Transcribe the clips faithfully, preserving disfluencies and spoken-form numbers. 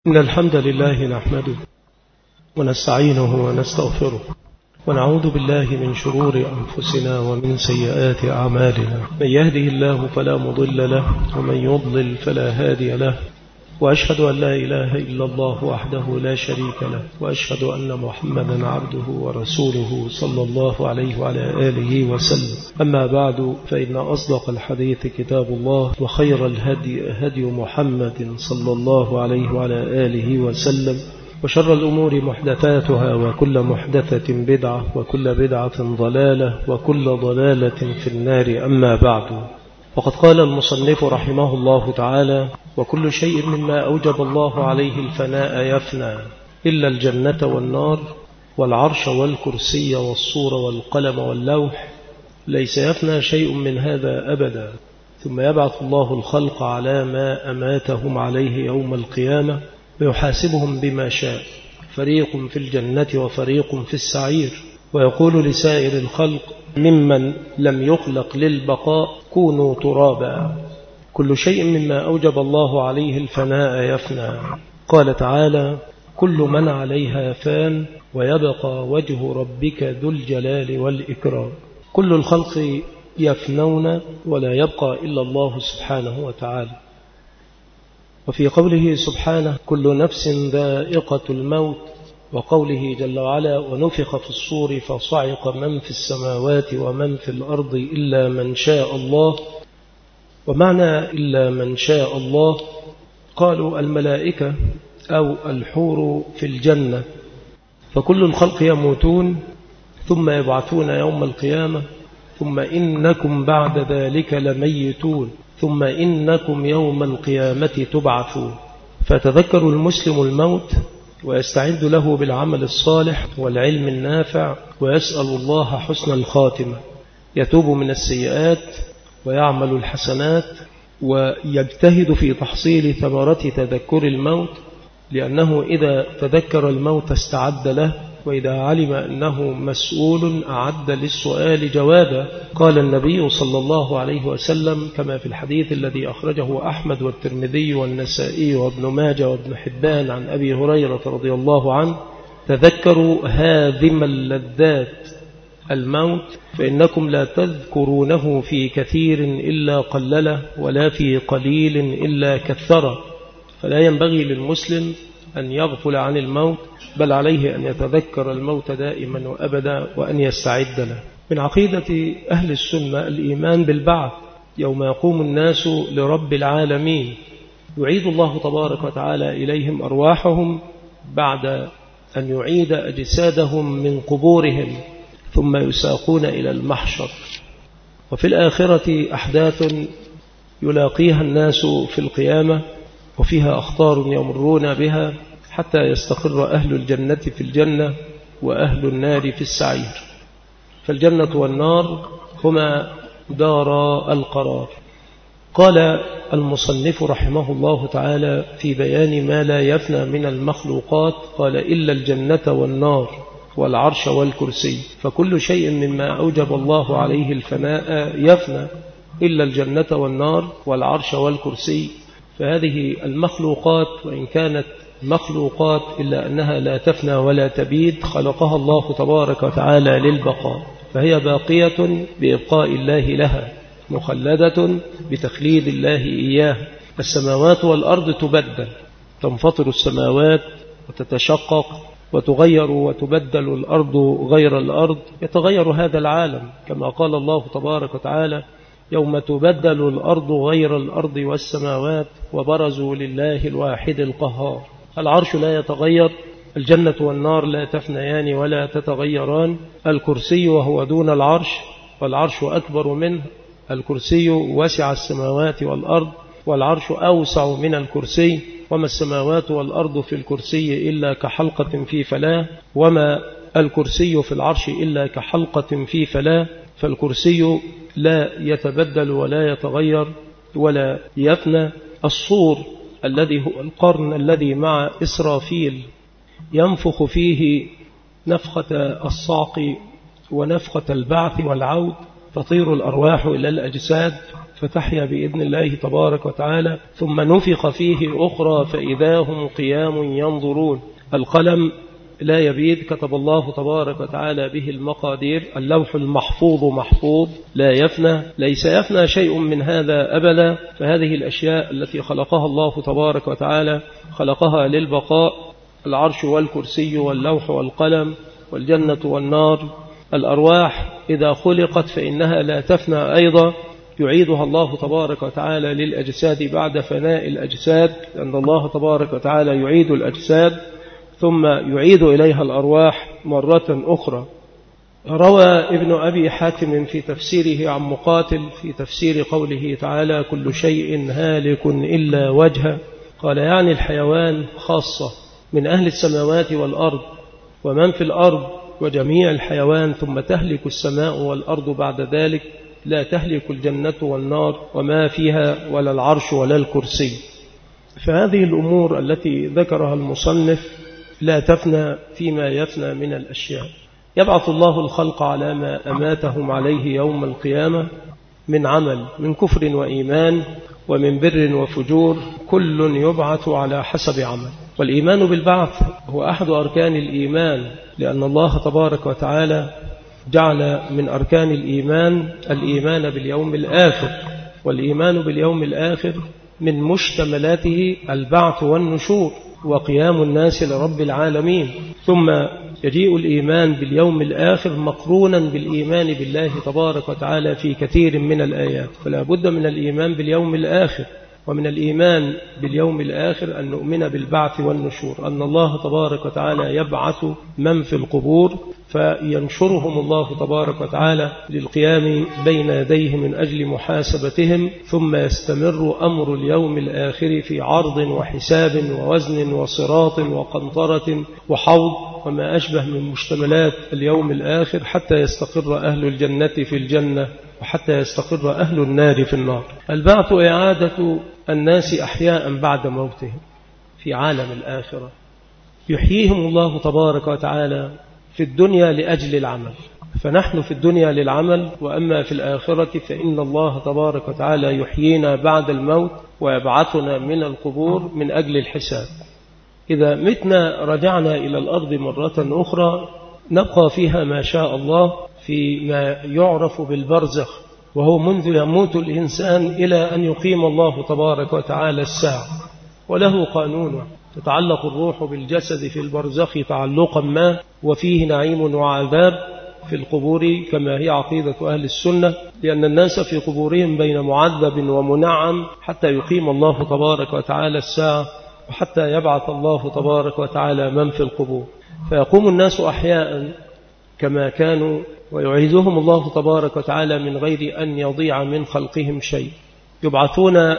إن الحمد لله نحمده ونستعينه ونستغفره ونعوذ بالله من شرور أنفسنا ومن سيئات أعمالنا. من يهده الله فلا مضل له ومن يضلل فلا هادي له، وأشهد أن لا إله إلا الله وحده لا شريك له، وأشهد أن محمدا عبده ورسوله صلى الله عليه وعلى آله وسلم. أما بعد، فإن أصدق الحديث كتاب الله، وخير الهدي هدي محمد صلى الله عليه وعلى آله وسلم، وشر الأمور محدثاتها، وكل محدثة بدعة، وكل بدعة ضلالة، وكل ضلالة في النار. أما بعد، وقد قال المصنف رحمه الله تعالى: وكل شيء مما أوجب الله عليه الفناء يفنى إلا الجنة والنار والعرش والكرسي والصور والقلم واللوح، ليس يفنى شيء من هذا أبدا. ثم يبعث الله الخلق على ما أماتهم عليه يوم القيامة ويحاسبهم بما شاء، فريق في الجنة وفريق في السعير، ويقول لسائر الخلق ممن لم يخلق للبقاء: كونوا ترابا. كل شيء مما أوجب الله عليه الفناء يفنى. قال تعالى: كل من عليها فان ويبقى وجه ربك ذو الجلال والإكرام. كل الخلق يفنون ولا يبقى إلا الله سبحانه وتعالى. وفي قوله سبحانه: كل نفس ذائقة الموت، وقوله جل وعلا: ونفخ في الصور فصعق من في السماوات ومن في الأرض إلا من شاء الله. ومعنى إلا من شاء الله قالوا الملائكة أو الحور في الجنة. فكل الخلق يموتون ثم يبعثون يوم القيامة، ثم إنكم بعد ذلك لميتون، ثم إنكم يوم القيامة تبعثون. فتذكر المسلم الموت ويستعد له بالعمل الصالح والعلم النافع، ويسأل الله حسن الخاتمة، يتوب من السيئات ويعمل الحسنات، ويجتهد في تحصيل ثمرة تذكر الموت، لأنه إذا تذكر الموت استعد له، وإذا علم أنه مسؤول أعد للسؤال جوابا. قال النبي صلى الله عليه وسلم كما في الحديث الذي أخرجه أحمد والترمذي والنسائي وابن ماجه وابن حبان عن أبي هريرة رضي الله عنه: تذكروا هاذم اللذات الموت، فإنكم لا تذكرونه في كثير إلا قلله، ولا في قليل إلا كثره. فلا ينبغي للمسلم أن يغفل عن الموت، بل عليه أن يتذكر الموت دائما وأبدا وأن يستعد له. من عقيدة أهل السنة الإيمان بالبعث يوم يقوم الناس لرب العالمين، يعيد الله تبارك وتعالى إليهم أرواحهم بعد أن يعيد أجسادهم من قبورهم، ثم يساقون إلى المحشر. وفي الآخرة أحداث يلاقيها الناس في القيامة، وفيها أخطار يمرون بها حتى يستقر أهل الجنة في الجنة وأهل النار في السعير. فالجنة والنار هما دار القرار. قال المصنف رحمه الله تعالى في بيان ما لا يفنى من المخلوقات، قال: إلا الجنة والنار والعرش والكرسي. فكل شيء مما أوجب الله عليه الفناء يفنى إلا الجنة والنار والعرش والكرسي. فهذه المخلوقات وإن كانت مخلوقات إلا أنها لا تفنى ولا تبيد، خلقها الله تبارك وتعالى للبقاء، فهي باقية بإبقاء الله لها، مخلدة بتخليد الله إياها. السماوات والأرض تبدل، تنفطر السماوات وتتشقق وتغير وتبدل الأرض غير الأرض، يتغير هذا العالم كما قال الله تبارك وتعالى: يوم تبدل الأرض غير الأرض والسماوات وبرزوا لله الواحد القهار. العرش لا يتغير، الجنة والنار لا تفنيان ولا تتغيران. الكرسي وهو دون العرش، والعرش أكبر منه. الكرسي وسع السماوات والأرض، والعرش أوسع من الكرسي. وما السماوات والأرض في الكرسي إلا كحلقة في فلاة، وما الكرسي في العرش إلا كحلقة في فلاة. فالكرسي لا يتبدل ولا يتغير ولا يفنى. الصور الذي هو القرن الذي مع إسرافيل ينفخ فيه نفخة الصعق ونفخة البعث والعود، تطير الأرواح إلى الأجساد، فتحيا بإذن الله تبارك وتعالى، ثم نفخ فيه أخرى فإذا هم قيام ينظرون. القلم لا يبيد، كتب الله تبارك وتعالى به المقادير. اللوح المحفوظ محفوظ لا يفنى، ليس يفنى شيء من هذا أبدا. فهذه الأشياء التي خلقها الله تبارك وتعالى خلقها للبقاء: العرش والكرسي واللوح والقلم والجنة والنار. الأرواح إذا خلقت فإنها لا تفنى أيضا، يعيدها الله تبارك وتعالى للأجساد بعد فناء الأجساد، لأن الله تبارك وتعالى يعيد الأجساد ثم يعيد إليها الأرواح مرة أخرى. روى ابن أبي حاتم في تفسيره عن مقاتل في تفسير قوله تعالى: كل شيء هالك إلا وجهه، قال يعني الحيوان خاصة من أهل السماوات والأرض ومن في الأرض وجميع الحيوان، ثم تهلك السماء والأرض بعد ذلك، لا تهلك الجنة والنار وما فيها ولا العرش ولا الكرسي. فهذه الأمور التي ذكرها المصنف لا تفنى فيما يفنى من الأشياء. يبعث الله الخلق على ما أماتهم عليه يوم القيامة من عمل، من كفر وإيمان ومن بر وفجور، كل يبعث على حسب عمل. والإيمان بالبعث هو أحد أركان الإيمان، لأن الله تبارك وتعالى جعل من أركان الإيمان الإيمان باليوم الآخر، والإيمان باليوم الآخر من مشتملاته البعث والنشور وقيام الناس لرب العالمين. ثم يجيء الإيمان باليوم الآخر مقرونا بالإيمان بالله تبارك وتعالى في كثير من الآيات. فلا بد من الإيمان باليوم الآخر. ومن الإيمان باليوم الآخر أن نؤمن بالبعث والنشور، أن الله تبارك وتعالى يبعث من في القبور فينشرهم الله تبارك وتعالى للقيام بين يديه من أجل محاسبتهم، ثم يستمر أمر اليوم الآخر في عرض وحساب ووزن وصراط وقنطرة وحوض وما أشبه من مشتملات اليوم الآخر، حتى يستقر أهل الجنة في الجنة وحتى يستقر أهل النار في النار. البعث إعادة الناس أحياء بعد موتهم في عالم الآخرة، يحييهم الله تبارك وتعالى في الدنيا لأجل العمل، فنحن في الدنيا للعمل، وأما في الآخرة فإن الله تبارك وتعالى يحيينا بعد الموت ويبعثنا من القبور من أجل الحساب. إذا متنا رجعنا إلى الأرض مرة أخرى، نبقى فيها ما شاء الله فيما يعرف بالبرزخ، وهو منذ يموت الإنسان إلى أن يقيم الله تبارك وتعالى الساعة، وله قانونه. تتعلق الروح بالجسد في البرزخ تعلقا ما، وفيه نعيم وعذاب في القبور كما هي عقيدة أهل السنة، لأن الناس في قبورهم بين معذب ومنعم حتى يقيم الله تبارك وتعالى الساعة، وحتى يبعث الله تبارك وتعالى من في القبور، فيقوم الناس أحياء كما كانوا، ويعيدهم الله تبارك وتعالى من غير أن يضيع من خلقهم شيء. يبعثون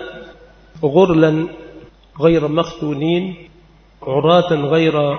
غرلا غير مختونين، عراة غير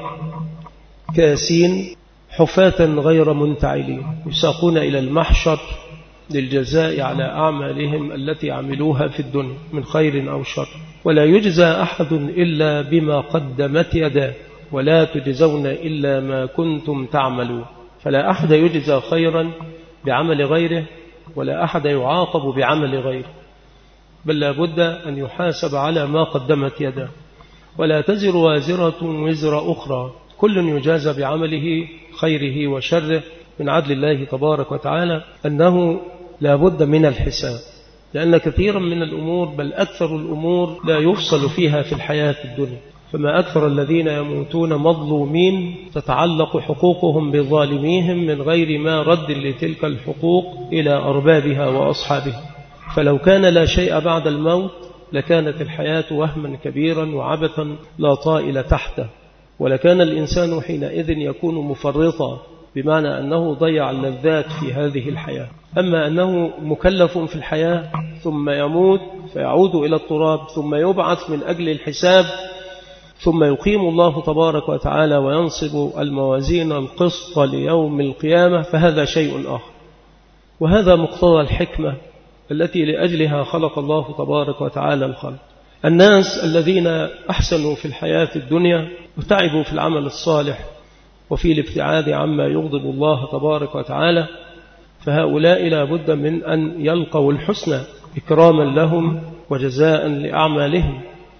كاسين، حفاة غير منتعلين، يساقون إلى المحشر للجزاء على أعمالهم التي عملوها في الدنيا من خير أو شر، ولا يجزى أحد إلا بما قدمت يداه، ولا تجزون إلا ما كنتم تعملون. فلا أحد يجزى خيرا بعمل غيره، ولا أحد يعاقب بعمل غيره، بل لا بد أن يحاسب على ما قدمت يده. ولا تزر وازرة وزر أخرى، كل يجازى بعمله خيره وشره. من عدل الله تبارك وتعالى أنه لا بد من الحساب، لأن كثيرا من الأمور بل أكثر الأمور لا يفصل فيها في الحياة الدنيا. فما أكثر الذين يموتون مظلومين تتعلق حقوقهم بظالميهم من غير ما رد لتلك الحقوق إلى أربابها وأصحابها. فلو كان لا شيء بعد الموت لكانت الحياة وهما كبيرا وعبثا لا طائل تحته، ولكان الإنسان حينئذ يكون مفرطا، بمعنى أنه ضيع اللذات في هذه الحياة. أما أنه مكلف في الحياة ثم يموت فيعود إلى التراب، ثم يبعث من أجل الحساب، ثم يقيم الله تبارك وتعالى وينصب الموازين القسط ليوم القيامة، فهذا شيء آخر. وهذا مقتضى الحكمة التي لأجلها خلق الله تبارك وتعالى الخلق. الناس الذين أحسنوا في الحياة الدنيا وتعبوا في العمل الصالح وفي الابتعاد عما يغضب الله تبارك وتعالى، فهؤلاء لا بد من أن يلقوا الحسنى، إكراما لهم وجزاء لأعمالهم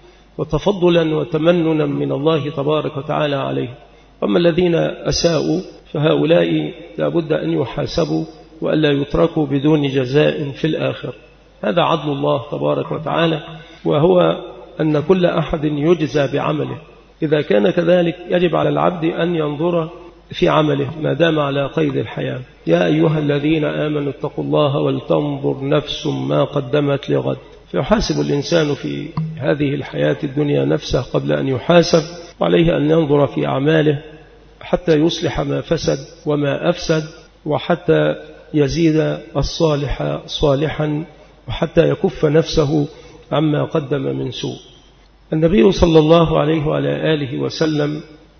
وتفضلا وتمننا من الله تبارك وتعالى عليهم. أما الذين أساءوا فهؤلاء لا بد أن يحاسبوا وألا يتركوا بدون جزاء في الآخر. هذا عدل الله تبارك وتعالى، وهو أن كل أحد يجزى بعمله. إذا كان كذلك يجب على العبد أن ينظر في عمله ما دام على قيد الحياة. يا أيها الذين آمنوا اتقوا الله ولتنظر نفس ما قدمت لغد. فيحاسب الإنسان في هذه الحياة الدنيا نفسه قبل أن يحاسب، وعليه أن ينظر في أعماله حتى يصلح ما فسد وما أفسد، وحتى يزيد الصالح صالحا، وحتى يكف نفسه عما قدم من سوء. النبي صلى الله عليه وعلى آله وسلم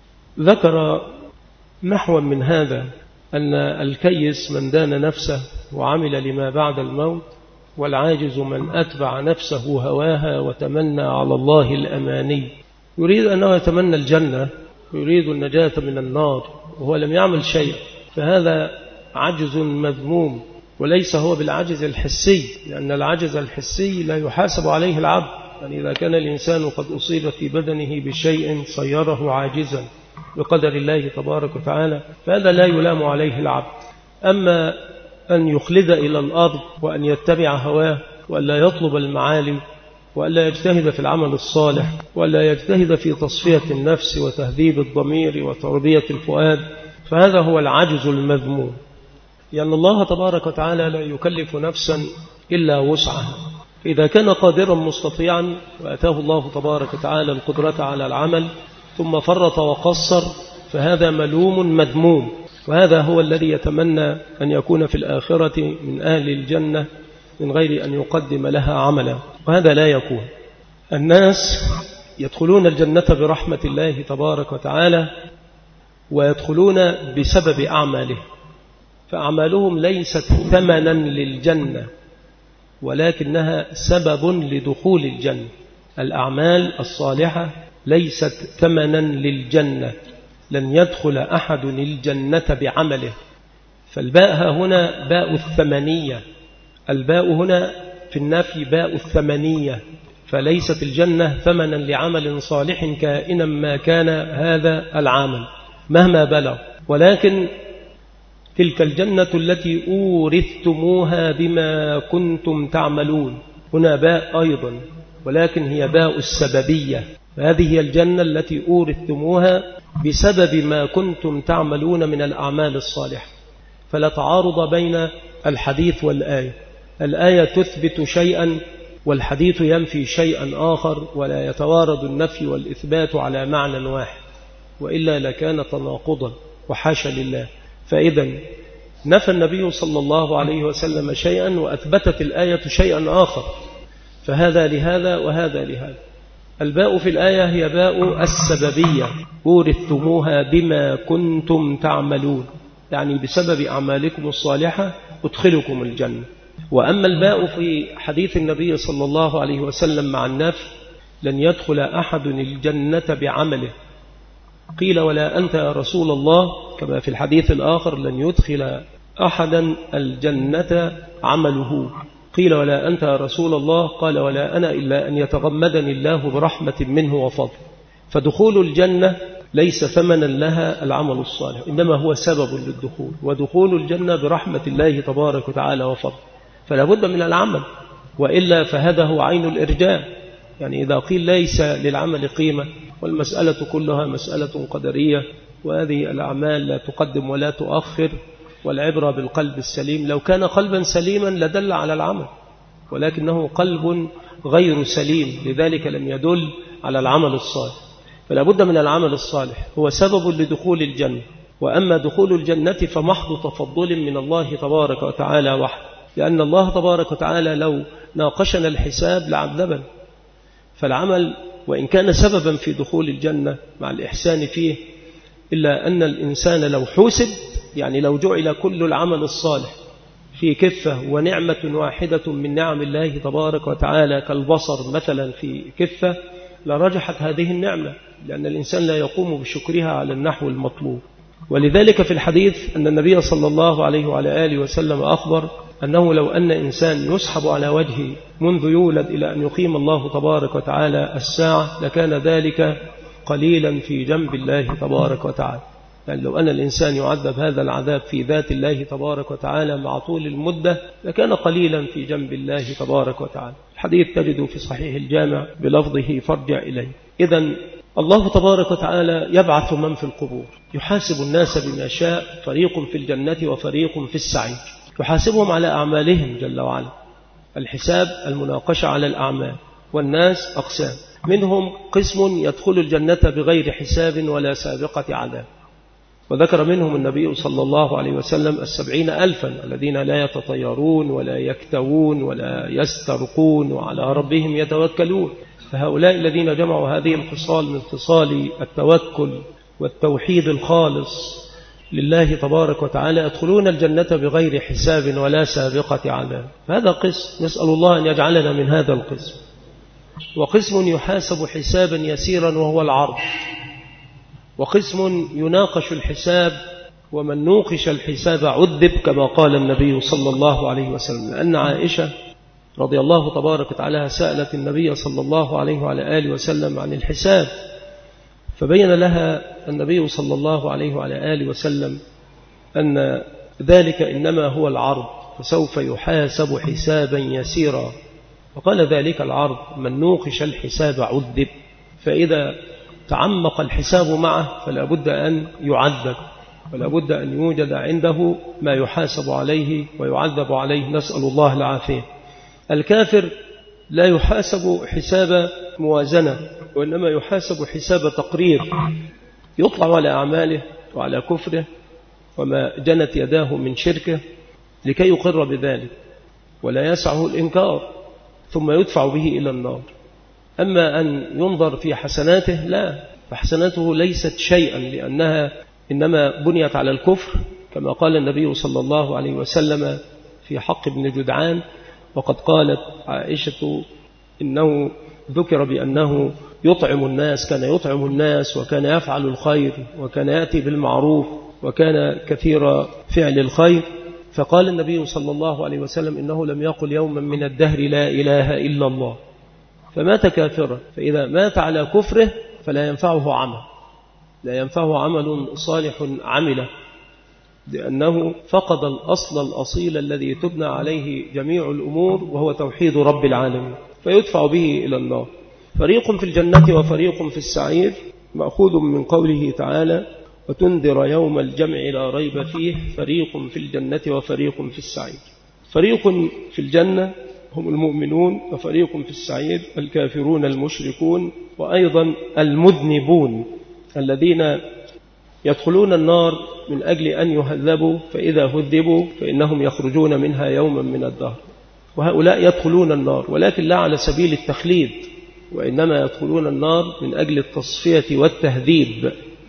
ذكر نحو من هذا، أن الكيس من دان نفسه وعمل لما بعد الموت، والعاجز من أتبع نفسه هواها وتمنى على الله الأماني. يريد أنه يتمنى الجنة ويريد النجاة من النار وهو لم يعمل شيء، فهذا عجز مذموم، وليس هو بالعجز الحسي، لأن العجز الحسي لا يحاسب عليه العبد. يعني إذا كان الإنسان قد أصيب في بدنه بشيء صيره عاجزا بقدر الله تبارك وتعالى، فهذا لا يلام عليه العبد. أما أن يخلد إلى الأرض وأن يتبع هواه وألا يطلب المعالي وألا يجتهد في العمل الصالح وألا يجتهد في تصفية النفس وتهذيب الضمير وتربية الفؤاد، فهذا هو العجز المذموم. لأن الله تبارك وتعالى لا يكلف نفسا إلا وسعها. إذا كان قادرا مستطيعا وأتاه الله تبارك وتعالى القدرة على العمل ثم فرط وقصر، فهذا ملوم مذموم، وهذا هو الذي يتمنى أن يكون في الآخرة من أهل الجنة من غير أن يقدم لها عملا، وهذا لا يكون. الناس يدخلون الجنة برحمة الله تبارك وتعالى، ويدخلون بسبب أعمالهم، فأعمالهم ليست ثمنا للجنة ولكنها سبب لدخول الجنة. الأعمال الصالحة ليست ثمنا للجنة، لن يدخل أحد الجنة بعمله. فالباء هنا باء الثمنية، الباء هنا في النفي باء الثمنية، فليست الجنة ثمنا لعمل صالح كائنا ما كان هذا العمل مهما بلغ، ولكن تلك الجنة التي أورثتموها بما كنتم تعملون. هنا باء أيضا، ولكن هي باء السببية، فهذه هي الجنة التي أورثتموها بسبب ما كنتم تعملون من الأعمال الصالحة. فلا تعارض بين الحديث والآية. الآية تثبت شيئا والحديث ينفي شيئا آخر، ولا يتوارد النفي والإثبات على معنى واحد، وإلا لكان تناقضا وحاشا لله. فإذا نفى النبي صلى الله عليه وسلم شيئا وأثبتت الآية شيئا آخر، فهذا لهذا وهذا لهذا. الباء في الآية هي باء السببية، أورثتموها بما كنتم تعملون، يعني بسبب أعمالكم الصالحة أدخلكم الجنة. وأما الباء في حديث النبي صلى الله عليه وسلم مع النفي، لن يدخل أحد الجنة بعمله. قيل ولا أنت يا رسول الله، كما في الحديث الآخر لن يدخل أحدا الجنة عمله. قيل ولا أنت يا رسول الله، قال ولا أنا إلا أن يتغمدني الله برحمة منه وفضل. فدخول الجنة ليس ثمنا لها العمل الصالح، إنما هو سبب للدخول، ودخول الجنة برحمة الله تبارك وتعالى وفضل. فلا بد من العمل، وإلا فهذا هو عين الإرجاء. يعني إذا قيل ليس للعمل قيمة والمسألة كلها مسألة قدرية، وهذه الأعمال لا تقدم ولا تؤخر، والعبرة بالقلب السليم، لو كان قلبا سليما لدل على العمل، ولكنه قلب غير سليم، لذلك لم يدل على العمل الصالح. فلا بد من العمل الصالح، هو سبب لدخول الجنة. وأما دخول الجنة فمحض تفضل من الله تبارك وتعالى وحده، لأن الله تبارك وتعالى لو ناقشنا الحساب لعذبنا. فالعمل وإن كان سببا في دخول الجنة مع الإحسان فيه، إلا أن الإنسان لو حوسب، يعني لو جعل كل العمل الصالح في كفة ونعمة واحدة من نعم الله تبارك وتعالى كالبصر مثلا في كفة، لرجحت هذه النعمة، لأن الإنسان لا يقوم بشكرها على النحو المطلوب. ولذلك في الحديث أن النبي صلى الله عليه وعلى آله وسلم أخبر أنه لو أن إنسان يسحب على وجهه منذ يولد إلى أن يقيم الله تبارك وتعالى الساعة لكان ذلك قليلا في جنب الله تبارك وتعالى. يعني لو أن الإنسان يعذب هذا العذاب في ذات الله تبارك وتعالى مع طول المدة لكان قليلا في جنب الله تبارك وتعالى. الحديث تجد في صحيح الجامع بلفظه فارجع إليه. إذن الله تبارك وتعالى يبعث من في القبور يحاسب الناس بما شاء، فريق في الجنة وفريق في السعير، يحاسبهم على أعمالهم جل وعلا. الحساب المناقشة على الأعمال، والناس أقسام، منهم قسم يدخل الجنة بغير حساب ولا سابقة عذاب، وذكر منهم النبي صلى الله عليه وسلم السبعين ألفا الذين لا يتطيرون ولا يكتوون ولا يسترقون وعلى ربهم يتوكلون. فهؤلاء الذين جمعوا هذه الخصال من خصال التوكل والتوحيد الخالص لله تبارك وتعالى يدخلون الجنة بغير حساب ولا سابقة عذاب. هذا قسم نسأل الله أن يجعلنا من هذا القسم. وقسم يحاسب حسابا يسيرا وهو العرض، وقسم يناقش الحساب ومن نوقش الحساب عذب كما قال النبي صلى الله عليه وسلم. لأن عائشة رضي الله تبارك وتعالى سألت النبي صلى الله عليه وعلى آله وسلم عن الحساب، فبين لها النبي صلى الله عليه وعلى آله وسلم أن ذلك إنما هو العرض، فسوف يحاسب حسابا يسيرا. وقال ذلك العرض من نوقش الحساب عذب، فإذا تعمق الحساب معه فلا بد أن يعذب، ولا بد أن يوجد عنده ما يحاسب عليه ويعذب عليه، نسأل الله العافية. الكافر لا يحاسب حساب موازنة، وإنما يحاسب حساب تقرير، يطلع على أعماله وعلى كفره وما جنت يداه من شركه لكي يقر بذلك ولا يسعه الإنكار، ثم يدفع به إلى النار. أما أن ينظر في حسناته لا، فحسناته ليست شيئا، لأنها إنما بنيت على الكفر كما قال النبي صلى الله عليه وسلم في حق ابن جدعان. وقد قالت عائشة إنه ذكر بأنه يطعم الناس، كان يطعم الناس وكان يفعل الخير وكان يأتي بالمعروف وكان كثير فعل الخير، فقال النبي صلى الله عليه وسلم إنه لم يقل يوما من الدهر لا إله إلا الله، فمات كافرا. فإذا مات على كفره فلا ينفعه عمل، لا ينفعه عمل صالح عمله، لأنه فقد الأصل الأصيل الذي تبنى عليه جميع الأمور وهو توحيد رب العالمين، فيدفع به إلى النار. فريق في الجنة وفريق في السعير مأخوذ من قوله تعالى وتنذر يوم الجمع لا ريب فيه، فريق في الجنة وفريق في السعير. فريق في الجنة هم المؤمنون، وفريق في السعير الكافرون المشركون، وأيضا المذنبون الذين يدخلون النار من أجل أن يهذبوا، فإذا هذبوا فإنهم يخرجون منها يوما من الدهر. وهؤلاء يدخلون النار ولكن لا على سبيل التخليد، وإنما يدخلون النار من أجل التصفية والتهذيب.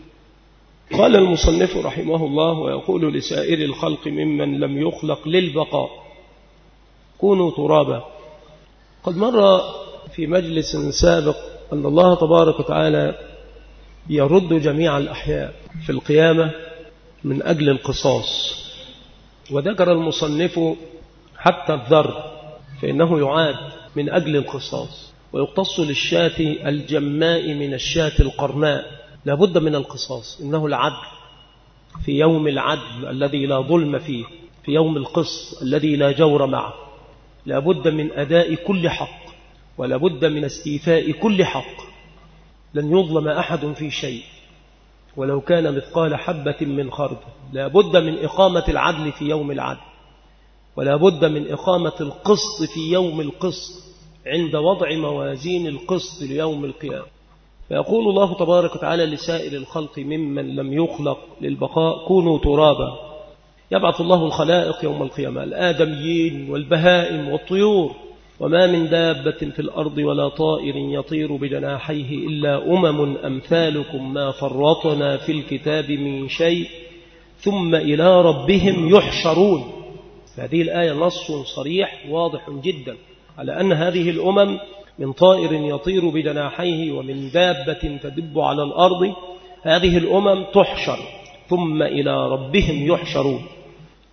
قال المصنف رحمه الله ويقول لسائر الخلق ممن لم يخلق للبقاء كونوا ترابا. قد مر في مجلس سابق أن الله تبارك وتعالى يرد جميع الأحياء في القيامة من أجل القصاص، وذكر المصنف حتى الذر فإنه يعاد من أجل القصاص، ويقتص للشاة الجماء من الشاة القرناء، لا بد من القصاص، إنه العدل في يوم العدل الذي لا ظلم فيه، في يوم القسط الذي لا جور معه، لا بد من أداء كل حق ولا بد من استيفاء كل حق، لن يظلم أحد في شيء ولو كان مثقال حبة من خردل. لا بد من إقامة العدل في يوم العدل، ولا بد من إقامة القسط في يوم القسط عند وضع موازين القسط ليوم القيامة. فيقول الله تبارك وتعالى لسائر الخلق ممن لم يخلق للبقاء كونوا ترابا. يبعث الله الخلائق يوم القيامة، الآدميين والبهائم والطيور، وما من دابة في الأرض ولا طائر يطير بجناحيه إلا أمم أمثالكم ما فرطنا في الكتاب من شيء ثم إلى ربهم يحشرون. هذه الآية نص صريح واضح جدا على أن هذه الأمم من طائر يطير بجناحيه ومن دابة تدب على الأرض، هذه الأمم تحشر ثم إلى ربهم يحشرون.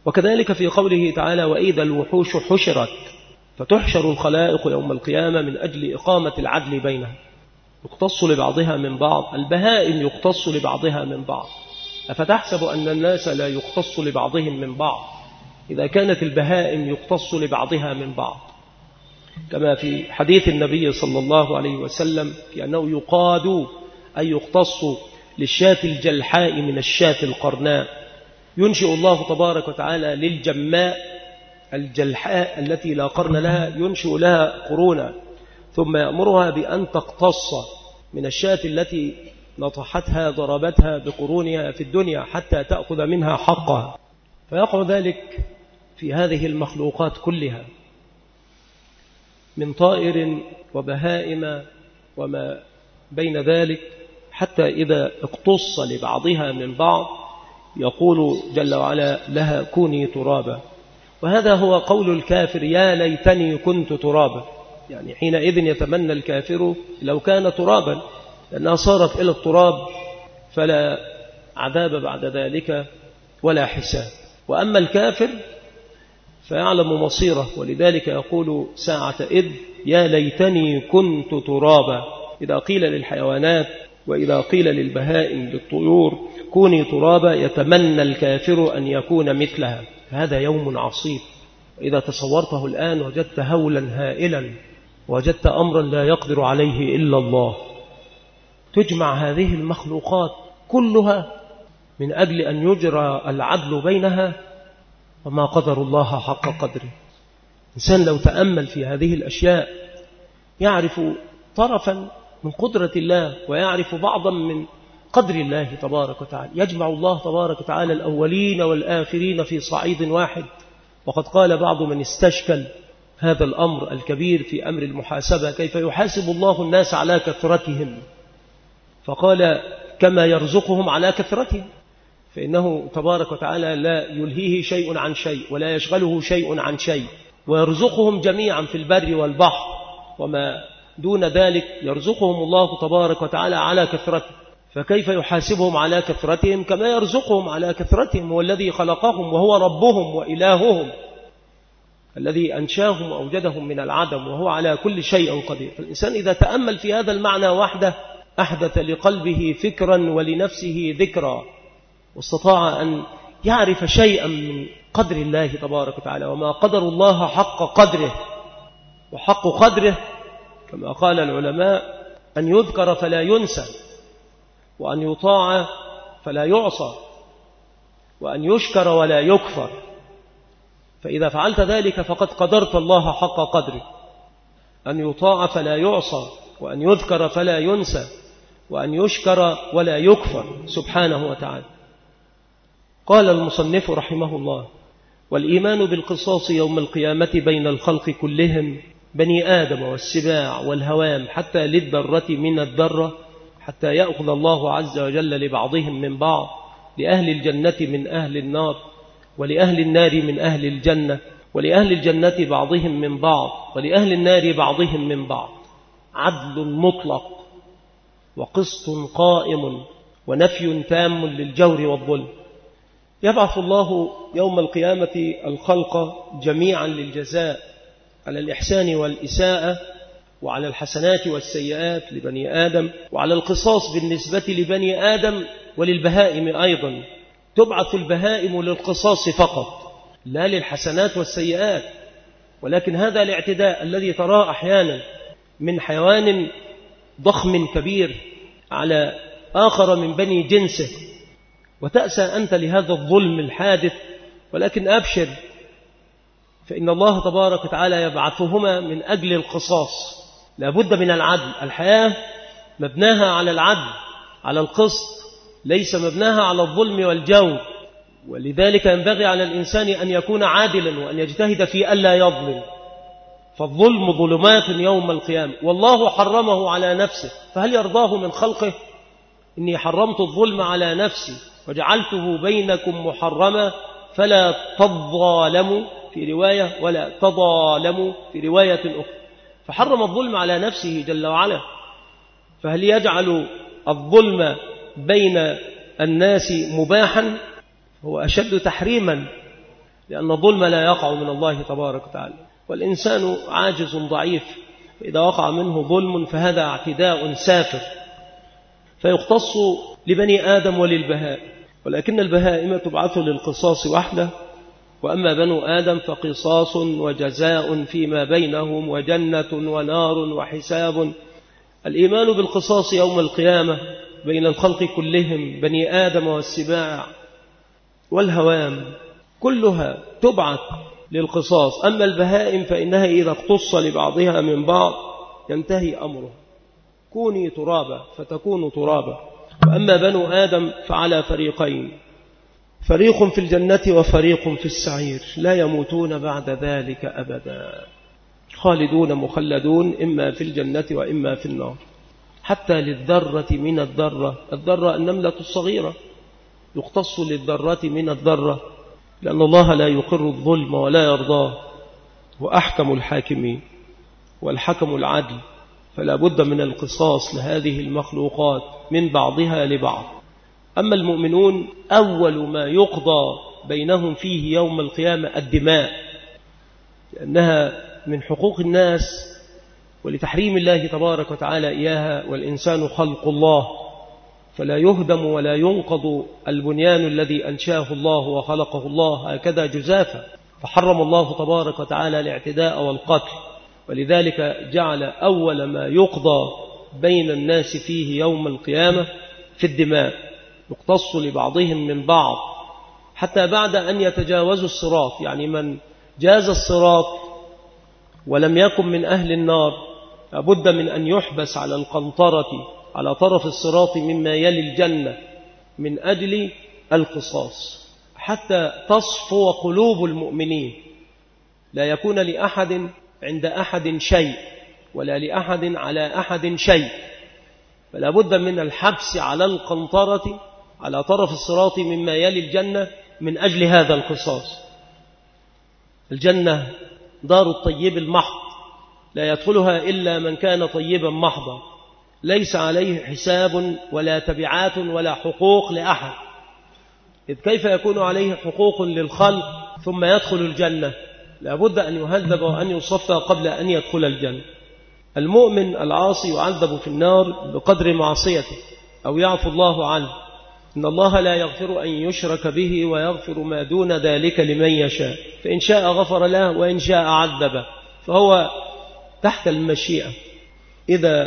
وكذلك في قوله تعالى وإذا الوحوش حشرت، فتحشر الخلائق يوم القيامة من أجل إقامة العدل بينها، يقتص لبعضها من بعض، البهائم يقتص لبعضها من بعض، أفتحسب أن الناس لا يقتص لبعضهم من بعض إذا كانت البهائم يقتص لبعضها من بعض، كما في حديث النبي صلى الله عليه وسلم في أنه يقاد أي يقتص للشاة الجلحاء من الشاة القرناء، ينشئ الله تبارك وتعالى للجماء الجلحاء التي لا قرن لها ينشئ لها قرونا، ثم يأمرها بأن تقتص من الشاة التي نطحتها ضربتها بقرونها في الدنيا حتى تأخذ منها حقها، فيقع ذلك في هذه المخلوقات كلها من طائر وبهائم وما بين ذلك، حتى إذا اقتص لبعضها من بعض يقول جل وعلا لها كوني ترابا. وهذا هو قول الكافر يا ليتني كنت ترابا، يعني حينئذ يتمنى الكافر لو كان ترابا، لأنها صارت إلى التراب فلا عذاب بعد ذلك ولا حساب. وأما الكافر فيعلم مصيره، ولذلك يقول ساعة إذ يا ليتني كنت ترابا، إذا قيل للحيوانات وإذا قيل للبهائم للطيور كوني ترابا يتمنى الكافر أن يكون مثلها، هذا يوم عصيب. إذا تصورته الآن وجدت هولا هائلا، وجدت أمرا لا يقدر عليه إلا الله. تجمع هذه المخلوقات كلها من أجل أن يجرى العدل بينها، وما قدر الله حق قدره. إنسان لو تأمل في هذه الأشياء يعرف طرفا من قدرة الله، ويعرف بعضا من قدر الله تبارك وتعالى. يجمع الله تبارك وتعالى الأولين والآخرين في صعيد واحد، وقد قال بعض من استشكل هذا الأمر الكبير في أمر المحاسبة كيف يحاسب الله الناس على كثرتهم، فقال كما يرزقهم على كثرتهم، فإنه تبارك وتعالى لا يلهيه شيء عن شيء ولا يشغله شيء عن شيء، ويرزقهم جميعا في البر والبحر وما دون ذلك يرزقهم الله تبارك وتعالى على كثرته، فكيف يحاسبهم على كثرتهم كما يرزقهم على كثرتهم؟ هو الذي خلقهم وهو ربهم وإلههم الذي أنشاهم وأوجدهم من العدم، وهو على كل شيء قدير. فالإنسان إذا تأمل في هذا المعنى وحده أحدث لقلبه فكرا ولنفسه ذكرا، واستطاع أن يعرف شيئا من قدر الله تبارك وتعالى. وما قدر الله حق قدره، وحق قدره كما قال العلماء أن يذكر فلا ينسى، وأن يطاع فلا يعصى، وأن يشكر ولا يكفر. فإذا فعلت ذلك فقد قدرت الله حق قدره، أن يطاع فلا يعصى، وأن يذكر فلا ينسى، وأن يشكر ولا يكفر سبحانه وتعالى. قال المصنف رحمه الله: والإيمان بالقصاص يوم القيامة بين الخلق كلهم، بني آدم والسباع والهوام حتى للذرة من الذرة، حتى يأخذ الله عز وجل لبعضهم من بعض، لأهل الجنة من أهل النار، ولأهل النار من أهل الجنة، ولأهل الجنة بعضهم من بعض، ولأهل النار بعضهم من بعض. عدل مطلق وقسط قائم ونفي تام للجور والظلم. يبعث الله يوم القيامة الخلق جميعا للجزاء على الإحسان والإساءة، وعلى الحسنات والسيئات لبني آدم، وعلى القصاص بالنسبة لبني آدم وللبهائم أيضا. تبعث البهائم للقصاص فقط لا للحسنات والسيئات، ولكن هذا الاعتداء الذي تراه أحيانا من حيوان ضخم كبير على آخر من بني جنسه، وتأسى أنت لهذا الظلم الحادث، ولكن أبشر فإن الله تبارك وتعالى يبعثهما من أجل القصاص. لا بد من العدل، الحياة مبناها على العدل على القسط، ليس مبناها على الظلم والجور. ولذلك ينبغي على الإنسان أن يكون عادلا وأن يجتهد في ألا يظلم، فالظلم ظلمات يوم القيامة، والله حرمه على نفسه، فهل يرضاه من خلقه؟ إني حرمت الظلم على نفسي وجعلته بينكم محرما فلا تظالموا في رواية ولا تظالموا في رواية أخرى. فحرم الظلم على نفسه جل وعلا، فهل يجعل الظلم بين الناس مباحا؟ هو أشد تحريما لأن الظلم لا يقع من الله تبارك وتعالى، والإنسان عاجز ضعيف، إذا وقع منه ظلم فهذا اعتداء سافر فيختص لبني آدم وللبهائم، ولكن البهائم تبعث للقصاص وحده، وأما بنو آدم فقصاص وجزاء فيما بينهم وجنة ونار وحساب. الإيمان بالقصاص يوم القيامة بين الخلق كلهم، بني آدم والسباع والهوام كلها تبعث للقصاص. أما البهائم فإنها إذا اقتص لبعضها من بعض ينتهي أمره، كوني ترابا فتكون ترابا. وأما بنو آدم فعلى فريقين، فريق في الجنة وفريق في السعير، لا يموتون بعد ذلك أبدا، خالدون مخلدون إما في الجنة وإما في النار. حتى للذرة من الذرة، الذرة النملة الصغيرة يختص للذرة من الذرة، لأن الله لا يقر الظلم ولا يرضاه، وأحكم الحاكمين والحكم العدل، فلا بد من القصاص لهذه المخلوقات من بعضها لبعض. أما المؤمنون أول ما يقضى بينهم فيه يوم القيامة الدماء، لأنها من حقوق الناس ولتحريم الله تبارك وتعالى إياها، والإنسان خلق الله فلا يهدم ولا ينقض البنيان الذي أنشاه الله وخلقه الله هكذا جزافا، فحرم الله تبارك وتعالى الاعتداء والقتل، ولذلك جعل أول ما يقضى بين الناس فيه يوم القيامة في الدماء، يقتص لبعضهم من بعض حتى بعد أن يتجاوزوا الصراط. يعني من جاز الصراط ولم يكن من أهل النار لابد من أن يحبس على القنطرة على طرف الصراط مما يلي الجنة من أجل القصاص، حتى تصفو قلوب المؤمنين، لا يكون لأحد عند أحد شيء ولا لأحد على أحد شيء، فلا بد من الحبس على القنطرة على طرف الصراط مما يلي الجنة من أجل هذا القصاص. الجنة دار الطيب المحض، لا يدخلها إلا من كان طيبا محضا، ليس عليه حساب ولا تبعات ولا حقوق لأحد، إذ كيف يكون عليه حقوق للخلق ثم يدخل الجنة؟ لا بد أن يهذب وأن يصفى قبل أن يدخل الجنة. المؤمن العاصي يعذب في النار بقدر معصيته أو يعفو الله عنه، إن الله لا يغفر أن يشرك به ويغفر ما دون ذلك لمن يشاء، فإن شاء غفر له وإن شاء عذبه، فهو تحت المشيئة. إذا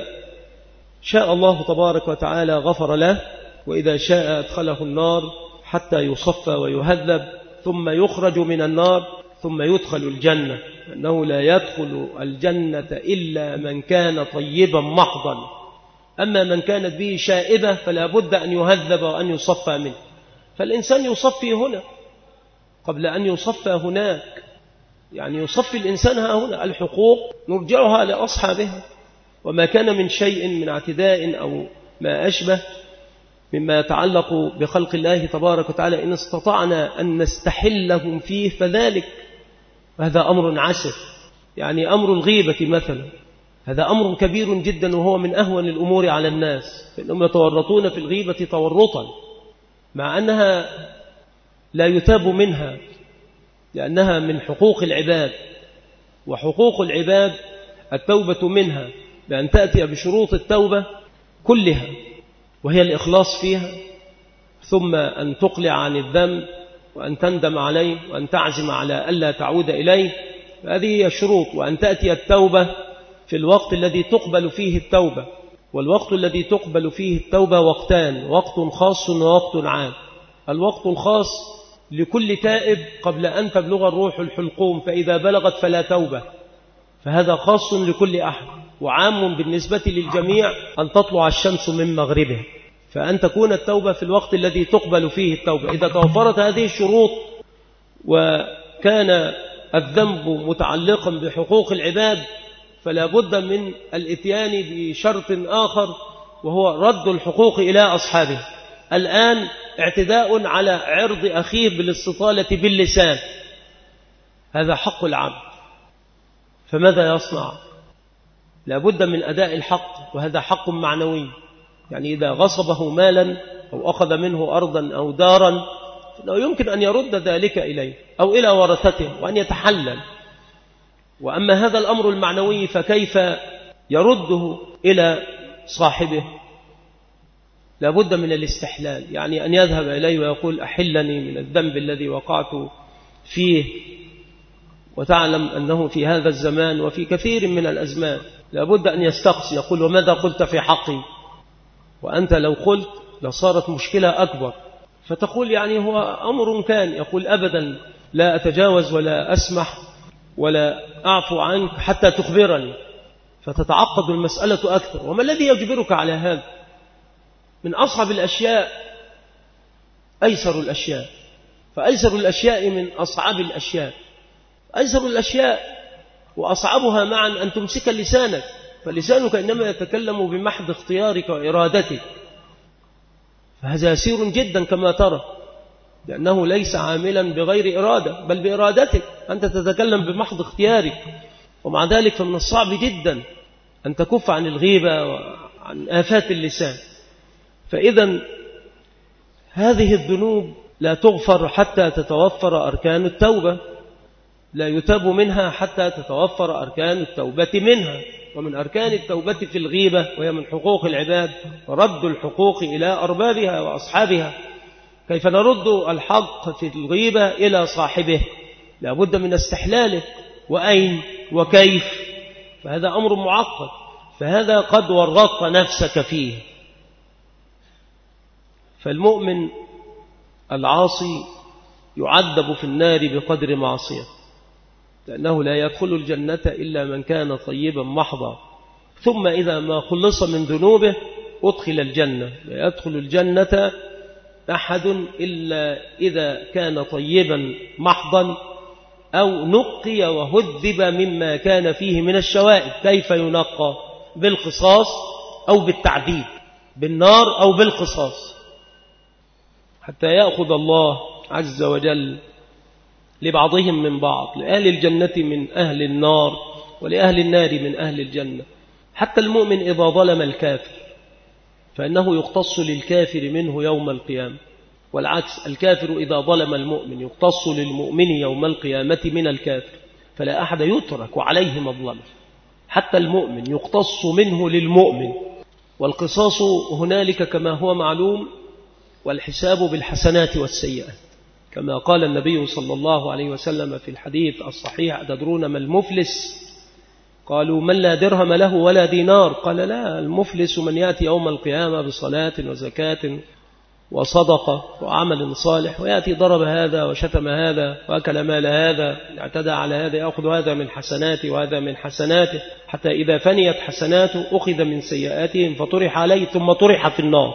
شاء الله تبارك وتعالى غفر له، وإذا شاء أدخله النار حتى يصفى ويهذب ثم يخرج من النار ثم يدخل الجنة، أنه لا يدخل الجنة إلا من كان طيبا محضا، أما من كانت به شائبة فلا بد أن يهذب وأن يصفى منه. فالإنسان يصفي هنا قبل أن يصفى هناك، يعني يصفي الإنسان ها هنا، الحقوق نرجعها لأصحابها، وما كان من شيء من اعتداء أو ما أشبه مما يتعلق بخلق الله تبارك وتعالى إن استطعنا أن نستحلهم فيه فذلك، وهذا أمر عسر. يعني أمر الغيبة مثلا، هذا أمر كبير جدا وهو من أهون الأمور على الناس، فإنهم يتورطون في الغيبة تورطا، مع أنها لا يتاب منها لأنها من حقوق العباد، وحقوق العباد التوبة منها بأن تأتي بشروط التوبة كلها، وهي الإخلاص فيها، ثم أن تقلع عن الذنب وأن تندم عليه وأن تعزم على ألا تعود إليه، هذه هي الشروط. وأن تأتي التوبة في الوقت الذي تقبل فيه التوبة، والوقت الذي تقبل فيه التوبة وقتان، وقت خاص ووقت عام. الوقت الخاص لكل تائب قبل أن تبلغ الروح الحلقوم، فإذا بلغت فلا توبة، فهذا خاص لكل أحد، وعام بالنسبة للجميع أن تطلع الشمس من مغربها، فأن تكون التوبة في الوقت الذي تقبل فيه التوبة. إذا توفرت هذه الشروط وكان الذنب متعلقا بحقوق العباد فلا بد من الاتيان بشرط آخر، وهو رد الحقوق إلى أصحابه. الآن اعتداء على عرض أخيه بالاستطالة باللسان، هذا حق العبد، فماذا يصنع؟ لا بد من أداء الحق، وهذا حق معنوي. يعني إذا غصبه مالا أو أخذ منه أرضا أو دارا لو يمكن أن يرد ذلك إليه أو إلى ورثته وأن يتحلل. وأما هذا الأمر المعنوي فكيف يرده إلى صاحبه؟ لابد من الاستحلال، يعني أن يذهب إليه ويقول أحلني من الذنب الذي وقعت فيه، وتعلم أنه في هذا الزمان وفي كثير من الأزمان لابد أن يستقصي، يقول وماذا قلت في حقي؟ وأنت لو قلت لصارت مشكلة أكبر، فتقول يعني هو أمر كان، يقول أبدا لا أتجاوز ولا أسمح ولا أعفو عنك حتى تخبرني، فتتعقد المسألة أكثر. وما الذي يجبرك على هذا؟ من أصعب الأشياء أيسر الأشياء، فأيسر الأشياء من أصعب الأشياء. أيسر الأشياء وأصعبها معا أن تمسك لسانك، فلسانك إنما يتكلم بمحض اختيارك وإرادتك، فهذا يسير جدا كما ترى، لأنه ليس عاملا بغير إرادة بل بإرادتك، أنت تتكلم بمحض اختيارك. ومع ذلك فمن الصعب جدا أن تكف عن الغيبة وعن آفات اللسان. فإذا هذه الذنوب لا تغفر حتى تتوفر أركان التوبة، لا يتاب منها حتى تتوفر أركان التوبة منها. ومن أركان التوبة في الغيبة، وهي من حقوق العباد، رد الحقوق إلى أربابها وأصحابها. كيف نرد الحق في الغيبة إلى صاحبه؟ لا بد من استحلاله، وأين وكيف؟ فهذا أمر معقد، فهذا قد ورطت نفسك فيه. فالمؤمن العاصي يعذب في النار بقدر معصية، لأنه لا يدخل الجنة إلا من كان طيبا محضا، ثم إذا ما خلص من ذنوبه أدخل الجنة. لا يدخل الجنة أحد إلا إذا كان طيبا محضا أو نقي وهذب مما كان فيه من الشوائب. كيف ينقى؟ بالقصاص أو بالتعذيب، بالنار أو بالقصاص، حتى يأخذ الله عز وجل لبعضهم من بعض، لأهل الجنة من أهل النار ولأهل النار من أهل الجنة. حتى المؤمن إذا ظلم الكافر فإنه يقتص للكافر منه يوم القيامة، والعكس، الكافر إذا ظلم المؤمن يقتص للمؤمن يوم القيامة من الكافر، فلا أحد يترك وعليه مظلمة. حتى المؤمن يقتص منه للمؤمن. والقصاص هنالك كما هو معلوم، والحساب بالحسنات والسيئات، كما قال النبي صلى الله عليه وسلم في الحديث الصحيح: أتدرون ما المفلس؟ قالوا: من لا درهم له ولا دينار. قال: لا، المفلس من يأتي يوم القيامة بصلاة وزكاة وصدقة وعمل صالح، ويأتي ضرب هذا وشتم هذا وأكل مال هذا، اعتدى على هذا، يأخذ هذا من حسناته وهذا من حسناته، حتى إذا فنيت حسناته أخذ من سيئاتهم فطرح عليه ثم طرح في النار.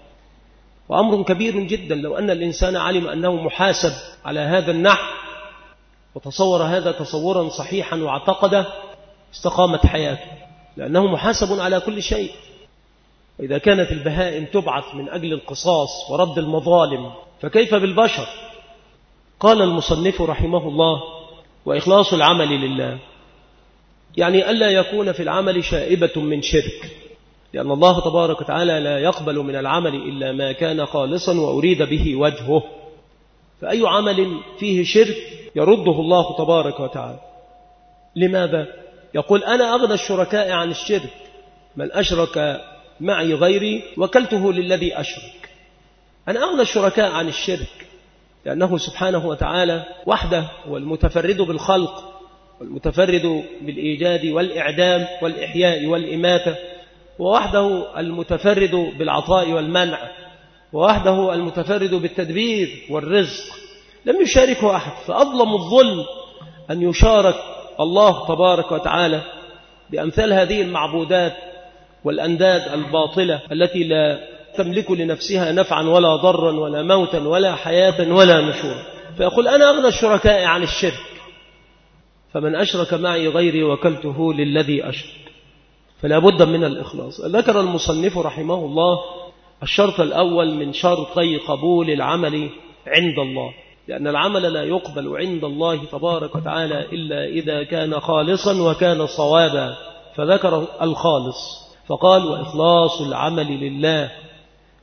وأمر كبير جدا. لو أن الإنسان علم أنه محاسب على هذا النحو وتصور هذا تصورا صحيحا واعتقده، استقامت حياته، لأنه محاسب على كل شيء. وإذا كانت البهائم تبعث من أجل القصاص ورد المظالم، فكيف بالبشر؟ قال المصنف رحمه الله: وإخلاص العمل لله، يعني ألا يكون في العمل شائبة من شرك، لأن الله تبارك وتعالى لا يقبل من العمل إلا ما كان خالصا وأريد به وجهه. فأي عمل فيه شرك يرده الله تبارك وتعالى. لماذا؟ يقول: أنا أغنى الشركاء عن الشرك، من أشرك معي غيري وكلته للذي أشرك. أنا أغنى الشركاء عن الشرك، لأنه سبحانه وتعالى وحده هو المتفرد بالخلق والمتفرد بالإيجاد والإعدام والإحياء والإماتة، ووحده المتفرد بالعطاء والمنع، ووحده المتفرد بالتدبير والرزق، لم يشاركه أحد. فأظلم الظلم أن يشارك الله تبارك وتعالى بأمثال هذه المعبودات والأنداد الباطلة التي لا تملك لنفسها نفعا ولا ضرا ولا موتا ولا حياة ولا نشورا. فيقول: أنا أغنى الشركاء عن الشرك، فمن أشرك معي غيري وكلته للذي أشرك. فلا بد من الإخلاص. ذكر المصنف رحمه الله الشرط الأول من شرطي قبول العمل عند الله، لأن العمل لا يقبل عند الله تبارك وتعالى إلا إذا كان خالصا وكان صوابا، فذكر الخالص فقال: وإخلاص العمل لله،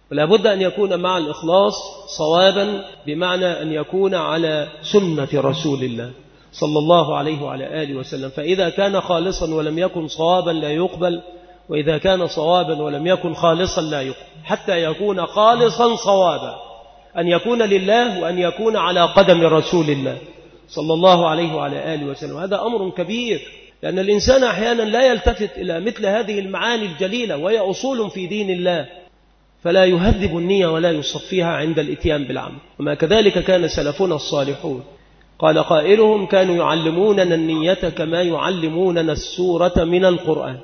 ولا بد أن يكون مع الإخلاص صوابا، بمعنى أن يكون على سنة رسول الله صلى الله عليه وعلى آله وسلم. فإذا كان خالصا ولم يكن صوابا لا يقبل، وإذا كان صوابا ولم يكن خالصا لا يقبل، حتى يكون خالصا صوابا، أن يكون لله وأن يكون على قدم رسول الله صلى الله عليه وعلى آله وسلم. هذا أمر كبير، لأن الإنسان أحيانا لا يلتفت إلى مثل هذه المعاني الجليلة، وهي أصول في دين الله، فلا يهذب النية ولا يصفيها عند الإتيان بالعمل. وما كذلك كان سلفنا الصالحون. قال قائلهم: كانوا يعلموننا النية كما يعلموننا السورة من القرآن،